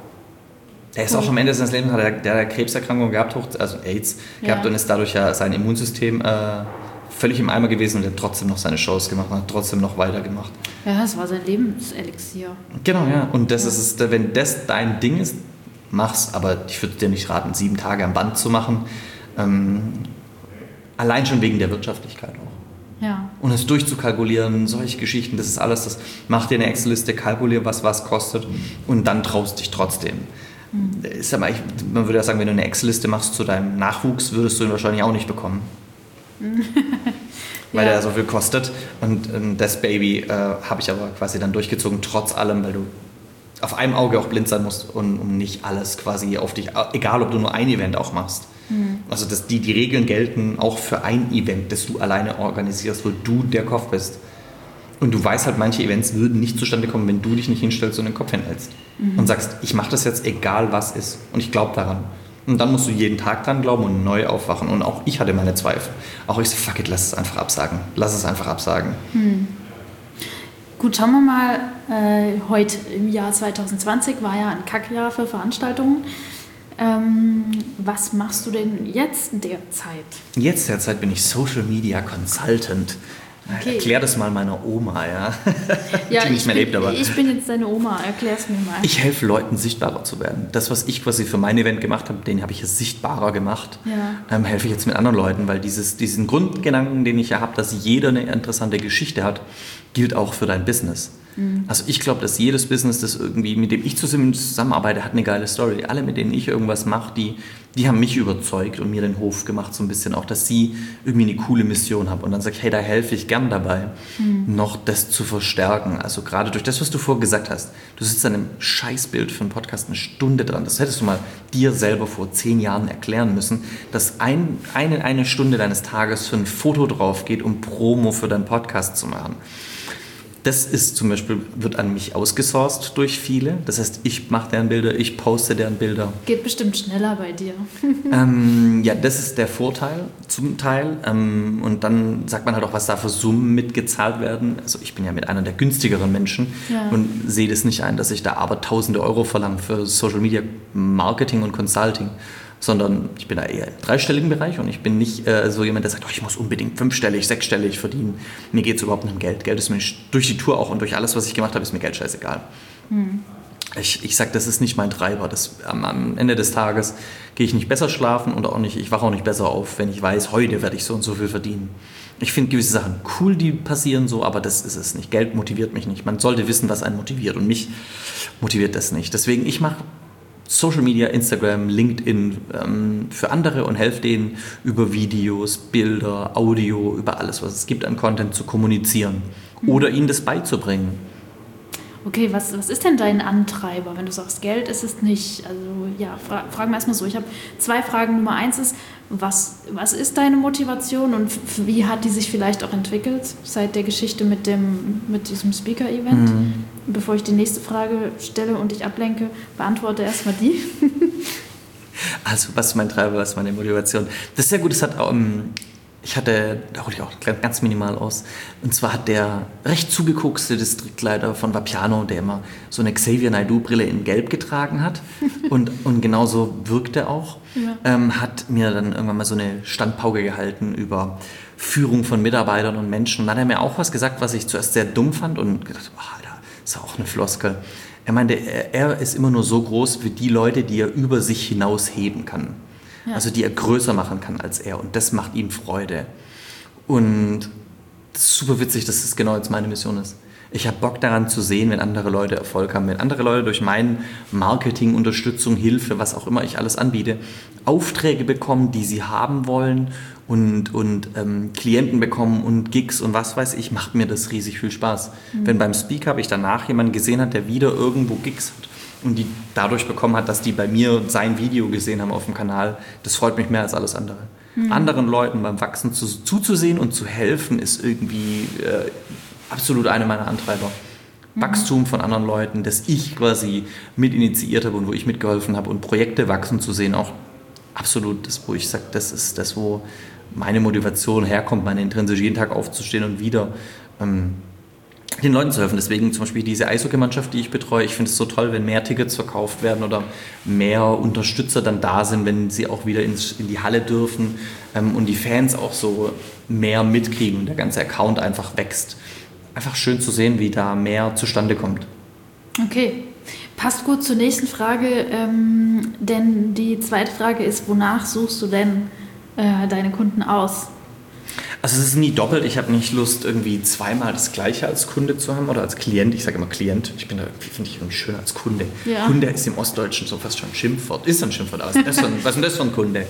[SPEAKER 1] Er ist auch am Ende seines Lebens, hat er Krebserkrankung gehabt, also AIDS gehabt und ist dadurch ja sein Immunsystem völlig im Eimer gewesen und hat trotzdem noch seine Shows gemacht und hat trotzdem noch weitergemacht.
[SPEAKER 2] Ja, das war sein Lebenselixier.
[SPEAKER 1] Genau, ja. Und das ist es, wenn das dein Ding ist, mach's, aber ich würde dir nicht raten, 7 Tage am Band zu machen. Allein schon wegen der Wirtschaftlichkeit auch. Ja. Und es durchzukalkulieren, solche Geschichten, das ist alles, das mach dir eine Excel-Liste, kalkulier, was kostet und dann traust dich trotzdem. Ist aber, man würde ja sagen, wenn du eine Excel-Liste machst zu deinem Nachwuchs, würdest du ihn wahrscheinlich auch nicht bekommen. Weil der so viel kostet. Und das Baby habe ich aber quasi dann durchgezogen, trotz allem, weil du auf einem Auge auch blind sein musst, um nicht alles quasi auf dich, egal ob du nur ein Event auch machst. Also die Regeln gelten auch für ein Event, das du alleine organisierst, wo du der Kopf bist. Und du weißt halt, manche Events würden nicht zustande kommen, wenn du dich nicht hinstellst und den Kopf hinhältst. Und sagst, ich mache das jetzt, egal was ist. Und ich glaube daran. Und dann musst du jeden Tag dran glauben und neu aufwachen. Und auch ich hatte meine Zweifel. Auch ich so, fuck it, lass es einfach absagen.
[SPEAKER 2] Gut, schauen wir mal. Heute im Jahr 2020 war ja ein Kackjahr für Veranstaltungen. Was machst du denn jetzt derzeit?
[SPEAKER 1] Jetzt derzeit bin ich Social Media Consultant. Okay. Erklär das mal meiner Oma, ja.
[SPEAKER 2] Ja, die nicht mehr lebt, aber ich bin jetzt deine Oma, erklär's mir mal.
[SPEAKER 1] Ich helfe Leuten, sichtbarer zu werden. Das, was ich quasi für mein Event gemacht habe, den habe ich jetzt sichtbarer gemacht. Ja. Helfe ich jetzt mit anderen Leuten, weil diesen Grundgedanken, den ich ja habe, dass jeder eine interessante Geschichte hat, gilt auch für dein Business. Also ich glaube, dass jedes Business, das irgendwie, mit dem ich zusammenarbeite, hat eine geile Story. Alle, mit denen ich irgendwas mache, die haben mich überzeugt und mir den Hof gemacht, so ein bisschen auch, dass sie irgendwie eine coole Mission haben. Und dann sage ich, hey, da helfe ich gern dabei, noch das zu verstärken. Also gerade durch das, was du vorher gesagt hast. Du sitzt an einem Scheißbild für einen Podcast eine Stunde dran. Das hättest du mal dir selber vor 10 Jahren erklären müssen, dass eine Stunde deines Tages für ein Foto drauf geht, um Promo für deinen Podcast zu machen. Das ist zum Beispiel, wird an mich ausgesourced durch viele. Das heißt, ich mache deren Bilder, ich poste deren Bilder.
[SPEAKER 2] Geht bestimmt schneller bei dir.
[SPEAKER 1] Ja, das ist der Vorteil zum Teil. Und dann sagt man halt auch, was da für Summen mitgezahlt werden. Also ich bin ja mit einer der günstigeren Menschen und sehe das nicht ein, dass ich da aber tausende Euro verlange für Social Media Marketing und Consulting. Sondern ich bin da eher im dreistelligen Bereich und ich bin nicht so jemand, der sagt, ich muss unbedingt 5-stellig, 6-stellig verdienen. Mir geht es überhaupt nicht um Geld. Geld ist mir durch die Tour auch und durch alles, was ich gemacht habe, ist mir Geld scheißegal. Ich sage, das ist nicht mein Treiber. Am Ende des Tages gehe ich nicht besser schlafen und ich wache auch nicht besser auf, wenn ich weiß, heute werde ich so und so viel verdienen. Ich finde gewisse Sachen cool, die passieren so, aber das ist es nicht. Geld motiviert mich nicht. Man sollte wissen, was einen motiviert und mich motiviert das nicht. Deswegen, ich mache Social Media, Instagram, LinkedIn für andere und helfe denen über Videos, Bilder, Audio, über alles, was es gibt an Content zu kommunizieren oder ihnen das beizubringen.
[SPEAKER 2] Okay, was ist denn dein Antreiber? Wenn du sagst, Geld ist es nicht. Also ja, fragen wir erstmal so. Ich habe 2 Fragen. Nummer 1 ist, was ist deine Motivation und wie hat die sich vielleicht auch entwickelt seit der Geschichte mit diesem Speaker-Event? Bevor ich die nächste Frage stelle und dich ablenke, beantworte erstmal die.
[SPEAKER 1] Also was ist mein Treiber, was ist meine Motivation? Das ist sehr gut, da hole ich auch ganz minimal aus. Und zwar hat der recht zugekokste Distriktleiter von Vapiano, der immer so eine Xavier Naidoo-Brille in Gelb getragen hat und genauso wirkt er auch, hat mir dann irgendwann mal so eine Standpauke gehalten über Führung von Mitarbeitern und Menschen. Und dann hat er mir auch was gesagt, was ich zuerst sehr dumm fand und gedacht, Alter, ist ja auch eine Floskel. Er meinte, er ist immer nur so groß wie die Leute, die er über sich hinaus heben kann. Ja. Also die er größer machen kann als er. Und das macht ihm Freude. Und das ist super witzig, dass das genau jetzt meine Mission ist. Ich habe Bock daran zu sehen, wenn andere Leute Erfolg haben, wenn andere Leute durch mein Marketing, Unterstützung, Hilfe, was auch immer ich alles anbiete, Aufträge bekommen, die sie haben wollen und Klienten bekommen und Gigs und was weiß ich, macht mir das riesig viel Spaß. Wenn beim Speak habe ich danach jemanden gesehen hat, der wieder irgendwo Gigs hat und die dadurch bekommen hat, dass die bei mir sein Video gesehen haben auf dem Kanal, das freut mich mehr als alles andere. Anderen Leuten beim Wachsen zuzusehen und zu helfen, ist irgendwie absolut einer meiner Antreiber. Wachstum von anderen Leuten, das ich quasi mit initiiert habe und wo ich mitgeholfen habe und Projekte wachsen zu sehen, auch absolut das, wo ich sage, das ist das, wo meine Motivation herkommt, meine Intrinsisch jeden Tag aufzustehen und wieder den Leuten zu helfen. Deswegen zum Beispiel diese Eishockey-Mannschaft, die ich betreue, ich finde es so toll, wenn mehr Tickets verkauft werden oder mehr Unterstützer dann da sind, wenn sie auch wieder in die Halle dürfen und die Fans auch so mehr mitkriegen und der ganze Account einfach wächst. Einfach schön zu sehen, wie da mehr zustande kommt.
[SPEAKER 2] Okay, passt gut zur nächsten Frage, denn die zweite Frage ist, wonach suchst du denn deine Kunden aus?
[SPEAKER 1] Also es ist nie doppelt. Ich habe nicht Lust, irgendwie zweimal das Gleiche als Kunde zu haben oder als Klient. Ich sage immer Klient. Finde ich irgendwie schöner als Kunde. Ja. Kunde ist im Ostdeutschen so fast schon ein Schimpfwort. Ist ein Schimpfwort. Was ist denn das für ein Kunde?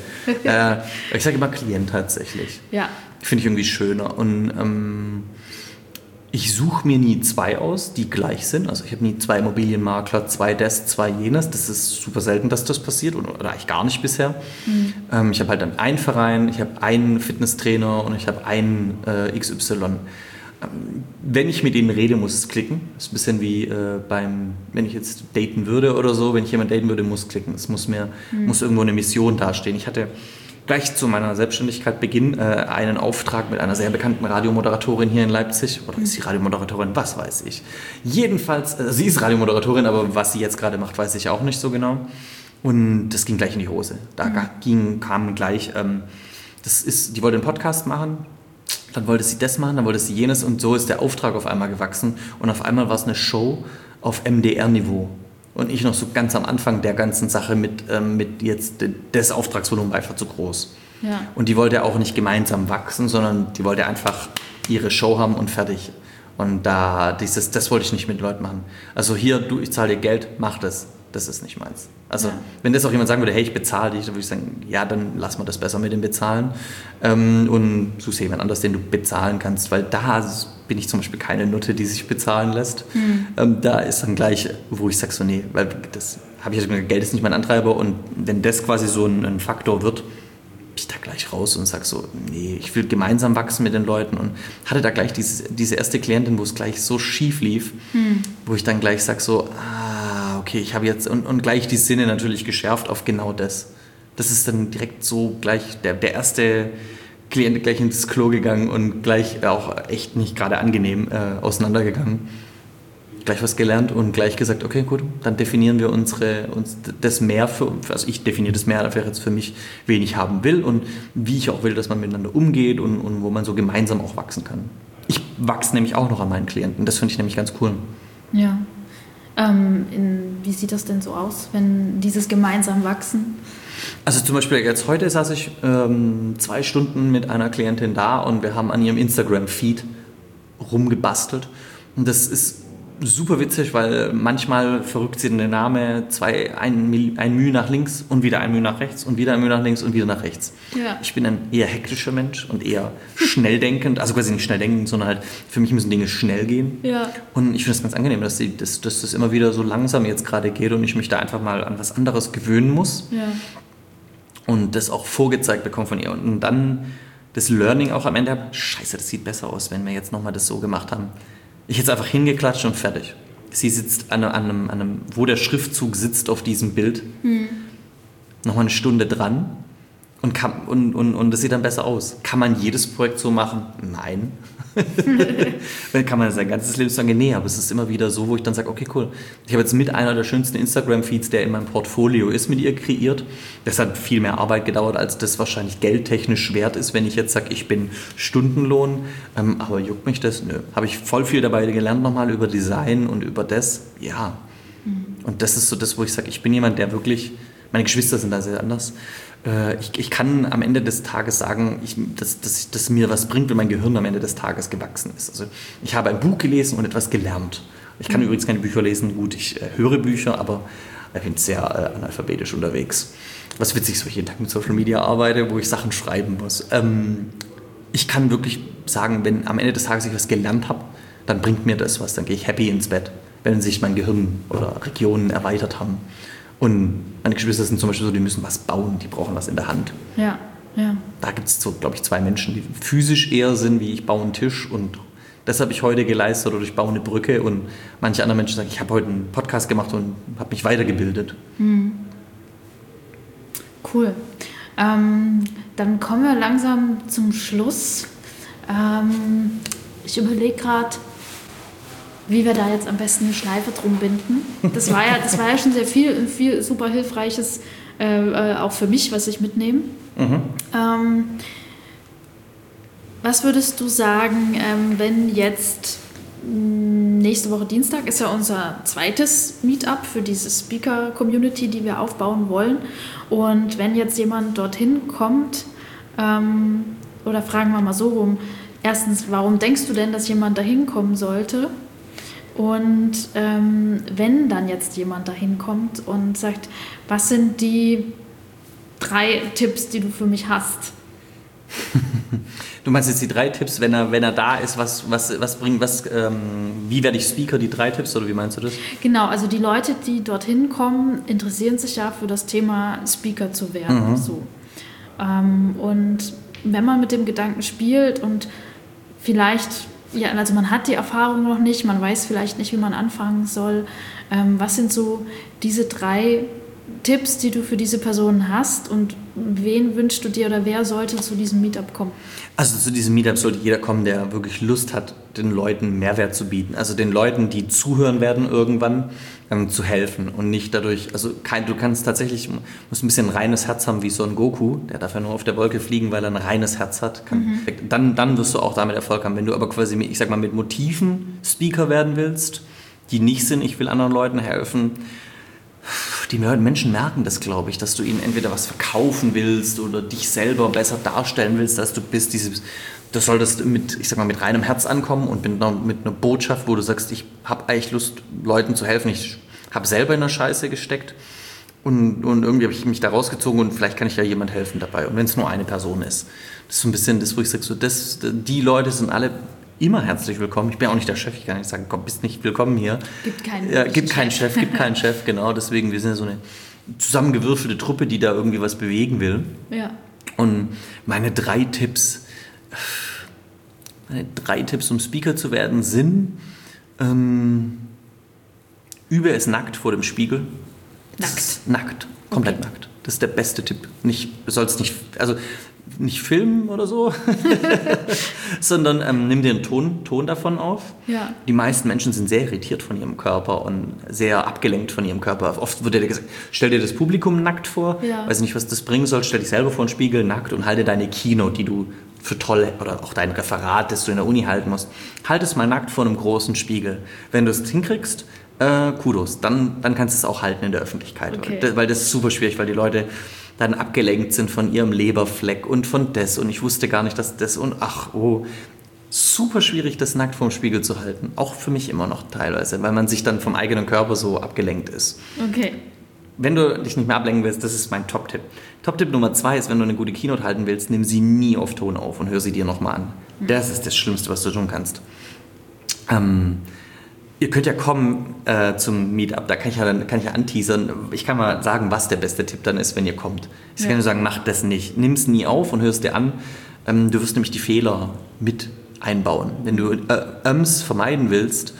[SPEAKER 1] Ich sage immer Klient tatsächlich.
[SPEAKER 2] Ja.
[SPEAKER 1] Finde ich irgendwie schöner. Und Ich suche mir nie 2 aus, die gleich sind. Also ich habe nie 2 Immobilienmakler, 2 das, 2 jenes. Das ist super selten, dass das passiert oder eigentlich gar nicht bisher. Ich habe halt dann einen Verein, ich habe einen Fitnesstrainer und ich habe einen XY. Wenn ich mit denen rede, muss es klicken. Das ist ein bisschen wie wenn ich jetzt daten würde oder so. Wenn ich jemanden daten würde, muss klicken. Es muss irgendwo eine Mission dastehen. Ich hatte gleich zu meiner Selbstständigkeit Beginn einen Auftrag mit einer sehr bekannten Radiomoderatorin hier in Leipzig. Oder ist sie Radiomoderatorin? Was weiß ich. Jedenfalls, sie ist Radiomoderatorin, aber was sie jetzt gerade macht, weiß ich auch nicht so genau. Und das ging gleich in die Hose. Da kam gleich, die wollte einen Podcast machen. Dann wollte sie das machen, dann wollte sie jenes und so ist der Auftrag auf einmal gewachsen und auf einmal war es eine Show auf MDR-Niveau und ich noch so ganz am Anfang der ganzen Sache mit jetzt das Auftragsvolumen war einfach zu groß. Ja. Und die wollte auch nicht gemeinsam wachsen, sondern die wollte einfach ihre Show haben und fertig. Und das wollte ich nicht mit Leuten machen. Also hier, ich zahle dir Geld, mach das. Das ist nicht meins. Also wenn das auch jemand sagen würde, hey, ich bezahle dich, dann würde ich sagen, ja, dann lass mal das besser mit dem Bezahlen. Und such dir jemand anders, den du bezahlen kannst, weil da bin ich zum Beispiel keine Nutte, die sich bezahlen lässt. Da ist dann gleich, wo ich sage so, nee, weil das habe ich ja gesagt, Geld ist nicht mein Antreiber und wenn das quasi so ein Faktor wird, bin ich da gleich raus und sage so, nee, ich will gemeinsam wachsen mit den Leuten und hatte da gleich diese erste Klientin, wo es gleich so schief lief, wo ich dann gleich sage so, okay, ich habe jetzt und gleich die Sinne natürlich geschärft auf genau das. Das ist dann direkt so gleich der erste Klient gleich ins Klo gegangen und gleich auch echt nicht gerade angenehm auseinandergegangen. Gleich was gelernt und gleich gesagt, okay, gut, dann definieren wir uns das mehr also ich definiere das mehr, dafür jetzt für mich, wen ich haben will und wie ich auch will, dass man miteinander umgeht und wo man so gemeinsam auch wachsen kann. Ich wachse nämlich auch noch an meinen Klienten, das finde ich nämlich ganz cool.
[SPEAKER 2] Ja. Wie sieht das denn so aus, wenn dieses gemeinsam wachsen?
[SPEAKER 1] Also zum Beispiel jetzt heute saß ich 2 Stunden mit einer Klientin da und wir haben an ihrem Instagram-Feed rumgebastelt und das ist super witzig, weil manchmal verrückt sie den Namen, ein Mühe nach links und wieder ein Mühe nach rechts und wieder ein Mühe nach links und wieder nach rechts. Ja. Ich bin ein eher hektischer Mensch und eher schnell denkend, also quasi nicht schnell denkend, sondern halt für mich müssen Dinge schnell gehen. Ja. Und ich finde es ganz angenehm, dass das immer wieder so langsam jetzt gerade geht und ich mich da einfach mal an was anderes gewöhnen muss. Ja. Und das auch vorgezeigt bekomme von ihr. Und dann das Learning auch am Ende habe, scheiße, das sieht besser aus, wenn wir jetzt nochmal das so gemacht haben. Ich hätte es einfach hingeklatscht und fertig. Sie sitzt an einem, wo der Schriftzug sitzt auf diesem Bild, nochmal eine Stunde dran und das sieht dann besser aus. Kann man jedes Projekt so machen? Nein. Dann kann man sein ganzes Leben sagen, nee, aber es ist immer wieder so, wo ich dann sage, okay, cool. Ich habe jetzt mit einer der schönsten Instagram-Feeds, der in meinem Portfolio ist, mit ihr kreiert. Das hat viel mehr Arbeit gedauert, als das wahrscheinlich geldtechnisch wert ist, wenn ich jetzt sage, ich bin Stundenlohn. Aber juckt mich das? Nö. Habe ich voll viel dabei gelernt nochmal über Design und über das? Ja. Und das ist so das, wo ich sage, ich bin jemand, der wirklich, meine Geschwister sind da sehr anders. Ich kann am Ende des Tages sagen, dass mir was bringt, wenn mein Gehirn am Ende des Tages gewachsen ist. Also ich habe ein Buch gelesen und etwas gelernt. Ich kann übrigens keine Bücher lesen. Gut, ich höre Bücher, aber ich bin sehr analphabetisch unterwegs. Was witzig ist, weil ich jeden Tag mit Social Media arbeite, wo ich Sachen schreiben muss. Ich kann wirklich sagen, wenn am Ende des Tages ich was gelernt habe, dann bringt mir das was. Dann gehe ich happy ins Bett, wenn sich mein Gehirn oder Regionen erweitert haben. Und meine Geschwister sind zum Beispiel so, die müssen was bauen, die brauchen was in der Hand. Ja, ja. Da gibt es so, glaube ich, 2 Menschen, die physisch eher sind, wie ich baue einen Tisch und das habe ich heute geleistet oder ich baue eine Brücke und manche andere Menschen sagen, ich habe heute einen Podcast gemacht und habe mich weitergebildet.
[SPEAKER 2] Cool. Dann kommen wir langsam zum Schluss. Ich überlege gerade, wie wir da jetzt am besten eine Schleife drum binden. Das war ja schon sehr viel super Hilfreiches, auch für mich, was ich mitnehme. Was würdest du sagen, wenn jetzt nächste Woche Dienstag ist ja unser zweites Meetup für diese Speaker-Community, die wir aufbauen wollen. Und wenn jetzt jemand dorthin kommt, oder fragen wir mal so rum, erstens, warum denkst du denn, dass jemand dahin kommen sollte? Und wenn dann jetzt jemand dahin kommt und sagt, was sind die 3 Tipps, die du für mich hast?
[SPEAKER 1] Du meinst jetzt die 3 Tipps, wenn er da ist, wie werde ich Speaker, die 3 Tipps, oder wie meinst du das?
[SPEAKER 2] Genau, also die Leute, die dorthin kommen, interessieren sich ja für das Thema Speaker zu werden. So. Und wenn man mit dem Gedanken spielt und vielleicht, ja, also man hat die Erfahrung noch nicht, man weiß vielleicht nicht, wie man anfangen soll, was sind so diese 3 Tipps, die du für diese Personen hast, und wen wünschst du dir oder wer sollte zu diesem Meetup kommen?
[SPEAKER 1] Also zu diesem Meetup sollte jeder kommen, der wirklich Lust hat, den Leuten Mehrwert zu bieten. Also den Leuten, die zuhören werden irgendwann, zu helfen und nicht dadurch, also du kannst tatsächlich, musst ein bisschen ein reines Herz haben wie Son Goku, der darf ja nur auf der Wolke fliegen, weil er ein reines Herz hat. Dann wirst du auch damit Erfolg haben. Wenn du aber quasi, ich sag mal, mit Motiven Speaker werden willst, die nicht sind, ich will anderen Leuten helfen, die Menschen merken das, glaube ich, dass du ihnen entweder was verkaufen willst oder dich selber besser darstellen willst, als du bist. Das solltest mit reinem Herz ankommen und mit einer Botschaft, wo du sagst, ich habe eigentlich Lust, Leuten zu helfen. Ich habe selber in der Scheiße gesteckt und irgendwie habe ich mich da rausgezogen und vielleicht kann ich ja jemand helfen dabei. Und wenn es nur eine Person ist. Das ist so ein bisschen das, wo ich sage, die Leute sind alle immer herzlich willkommen. Ich bin auch nicht der Chef, ich kann nicht sagen, komm, bist nicht willkommen hier.
[SPEAKER 2] Gibt
[SPEAKER 1] keinen Chef, genau. Deswegen, wir sind ja so eine zusammengewürfelte Truppe, die da irgendwie was bewegen will.
[SPEAKER 2] Ja.
[SPEAKER 1] Und meine 3 Tipps, um Speaker zu werden, sind, übe es nackt vor dem Spiegel. Nackt, komplett okay. Nackt. Das ist der beste Tipp. Du sollst nicht filmen oder so, sondern nimm dir einen Ton davon auf.
[SPEAKER 2] Ja.
[SPEAKER 1] Die meisten Menschen sind sehr irritiert von ihrem Körper und sehr abgelenkt von ihrem Körper. Oft wird dir gesagt, stell dir das Publikum nackt vor, weiß nicht, was das bringen soll, stell dich selber vor den Spiegel nackt und halte deine Keynote, die du für toll, oder auch dein Referat, das du in der Uni halten musst, halt es mal nackt vor einem großen Spiegel. Wenn du es hinkriegst, Kudos, dann kannst du es auch halten in der Öffentlichkeit. Okay. Weil das ist super schwierig, weil die Leute dann abgelenkt sind von ihrem Leberfleck und von das und ich wusste gar nicht, dass das und super schwierig, das nackt vorm Spiegel zu halten. Auch für mich immer noch teilweise, weil man sich dann vom eigenen Körper so abgelenkt ist.
[SPEAKER 2] Okay.
[SPEAKER 1] Wenn du dich nicht mehr ablenken willst, das ist mein Top-Tipp. Top-Tipp Nummer 2 ist, wenn du eine gute Keynote halten willst, nimm sie nie auf Ton auf und hör sie dir nochmal an. Das ist das Schlimmste, was du tun kannst. Ihr könnt ja kommen zum Meetup, da kann ich ja anteasern. Ich kann mal sagen, was der beste Tipp dann ist, wenn ihr kommt. Ich kann nur sagen, mach das nicht. Nimm es nie auf und hör es dir an. Du wirst nämlich die Fehler mit einbauen. Wenn du vermeiden willst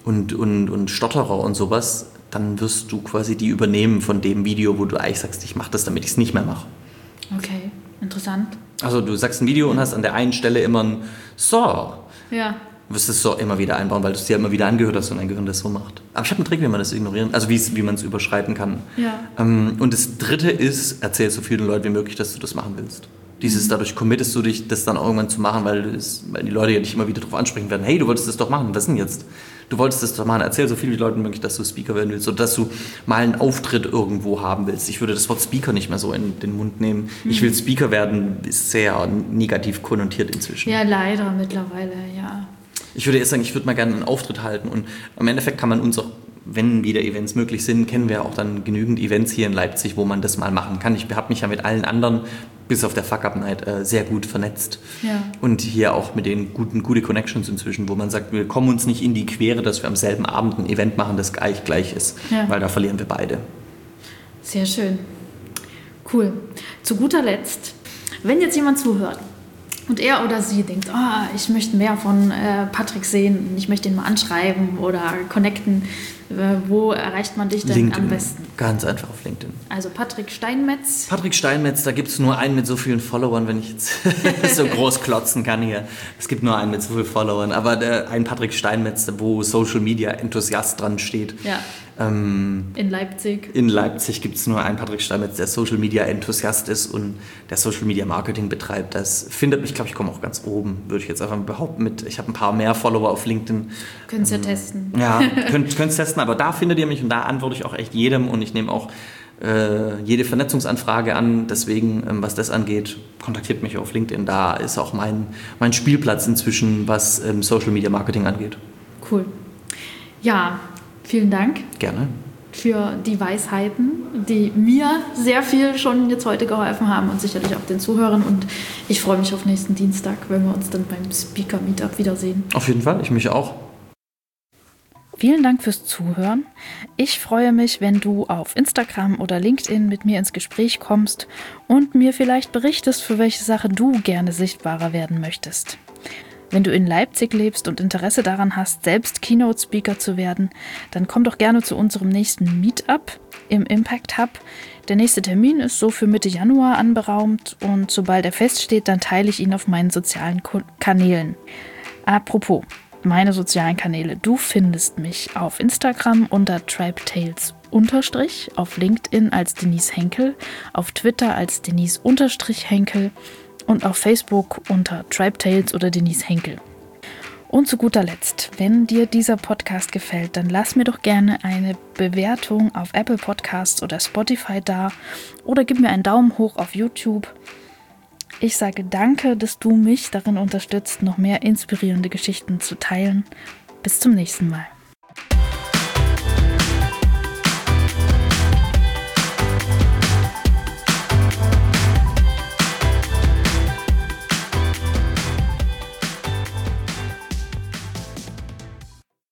[SPEAKER 1] und Stotterer und sowas, dann wirst du quasi die übernehmen von dem Video, wo du eigentlich sagst, ich mache das, damit ich es nicht mehr mache.
[SPEAKER 2] Okay, interessant.
[SPEAKER 1] Also du sagst ein Video und hast an der einen Stelle immer ein So.
[SPEAKER 2] Ja.
[SPEAKER 1] Du wirst es so immer wieder einbauen, weil du es dir immer wieder angehört hast und dein Gehirn das so macht. Aber ich habe einen Trick, wie man das ignorieren, also wie man es überschreiten kann.
[SPEAKER 2] Ja.
[SPEAKER 1] Und das 3. ist, erzähl so vielen Leuten wie möglich, dass du das machen willst. Dadurch committest du dich, das dann irgendwann zu machen, weil die Leute ja dich immer wieder darauf ansprechen werden, hey, du wolltest das doch machen, was denn jetzt? Du wolltest das doch machen, erzähl so vielen Leuten wie möglich, dass du Speaker werden willst oder dass du mal einen Auftritt irgendwo haben willst. Ich würde das Wort Speaker nicht mehr so in den Mund nehmen. Ich will Speaker werden, ist sehr negativ konnotiert inzwischen.
[SPEAKER 2] Ja, leider mittlerweile, ja.
[SPEAKER 1] Ich würde jetzt sagen, ich würde mal gerne einen Auftritt halten und im Endeffekt kann man uns auch, wenn wieder Events möglich sind, kennen wir auch dann genügend Events hier in Leipzig, wo man das mal machen kann. Ich habe mich ja mit allen anderen, bis auf der Fuck-Up-Night, sehr gut vernetzt.
[SPEAKER 2] Ja.
[SPEAKER 1] Und hier auch mit den gute Connections inzwischen, wo man sagt, wir kommen uns nicht in die Quere, dass wir am selben Abend ein Event machen, das gleich ist, weil da verlieren wir beide.
[SPEAKER 2] Sehr schön. Cool. Zu guter Letzt, wenn jetzt jemand zuhört, und er oder sie denkt, ich möchte mehr von Patrick sehen, ich möchte ihn mal anschreiben oder connecten. Wo erreicht man dich denn
[SPEAKER 1] LinkedIn,
[SPEAKER 2] am besten?
[SPEAKER 1] Ganz einfach auf LinkedIn.
[SPEAKER 2] Also Patrick Steinmetz.
[SPEAKER 1] Patrick Steinmetz, da gibt es nur einen mit so vielen Followern, wenn ich jetzt so groß klotzen kann hier. Es gibt nur einen mit so vielen Followern, aber ein Patrick Steinmetz, wo Social Media Enthusiast dran steht.
[SPEAKER 2] Ja. In Leipzig. In Leipzig
[SPEAKER 1] gibt es nur einen Patrick Steinmetz, der Social Media Enthusiast ist und der Social Media Marketing betreibt. Das findet mich, glaube ich, komme auch ganz oben, würde ich jetzt einfach behaupten. Ich habe ein paar mehr Follower auf LinkedIn.
[SPEAKER 2] Können es ja testen.
[SPEAKER 1] Ja, könnt es testen, aber da findet ihr mich und da antworte ich auch echt jedem und ich nehme auch jede Vernetzungsanfrage an. Deswegen, was das angeht, kontaktiert mich auf LinkedIn. Da ist auch mein Spielplatz inzwischen, was Social Media Marketing angeht.
[SPEAKER 2] Cool. Ja, vielen Dank.
[SPEAKER 1] Gerne.
[SPEAKER 2] für die Weisheiten, die mir sehr viel schon jetzt heute geholfen haben und sicherlich auch den Zuhörern. Und ich freue mich auf nächsten Dienstag, wenn wir uns dann beim Speaker Meetup wiedersehen.
[SPEAKER 1] Auf jeden Fall, ich mich auch.
[SPEAKER 2] Vielen Dank fürs Zuhören. Ich freue mich, wenn du auf Instagram oder LinkedIn mit mir ins Gespräch kommst und mir vielleicht berichtest, für welche Sache du gerne sichtbarer werden möchtest. Wenn du in Leipzig lebst und Interesse daran hast, selbst Keynote-Speaker zu werden, dann komm doch gerne zu unserem nächsten Meetup im Impact Hub. Der nächste Termin ist so für Mitte Januar anberaumt und sobald er feststeht, dann teile ich ihn auf meinen sozialen Kanälen. Apropos, meine sozialen Kanäle. Du findest mich auf Instagram unter tribetales_, auf LinkedIn als Denise Henkel, auf Twitter als Denise_Henkel und auf Facebook unter Tribetales oder Denise Henkel. Und zu guter Letzt, wenn dir dieser Podcast gefällt, dann lass mir doch gerne eine Bewertung auf Apple Podcasts oder Spotify da oder gib mir einen Daumen hoch auf YouTube. Ich sage danke, dass du mich darin unterstützt, noch mehr inspirierende Geschichten zu teilen. Bis zum nächsten Mal.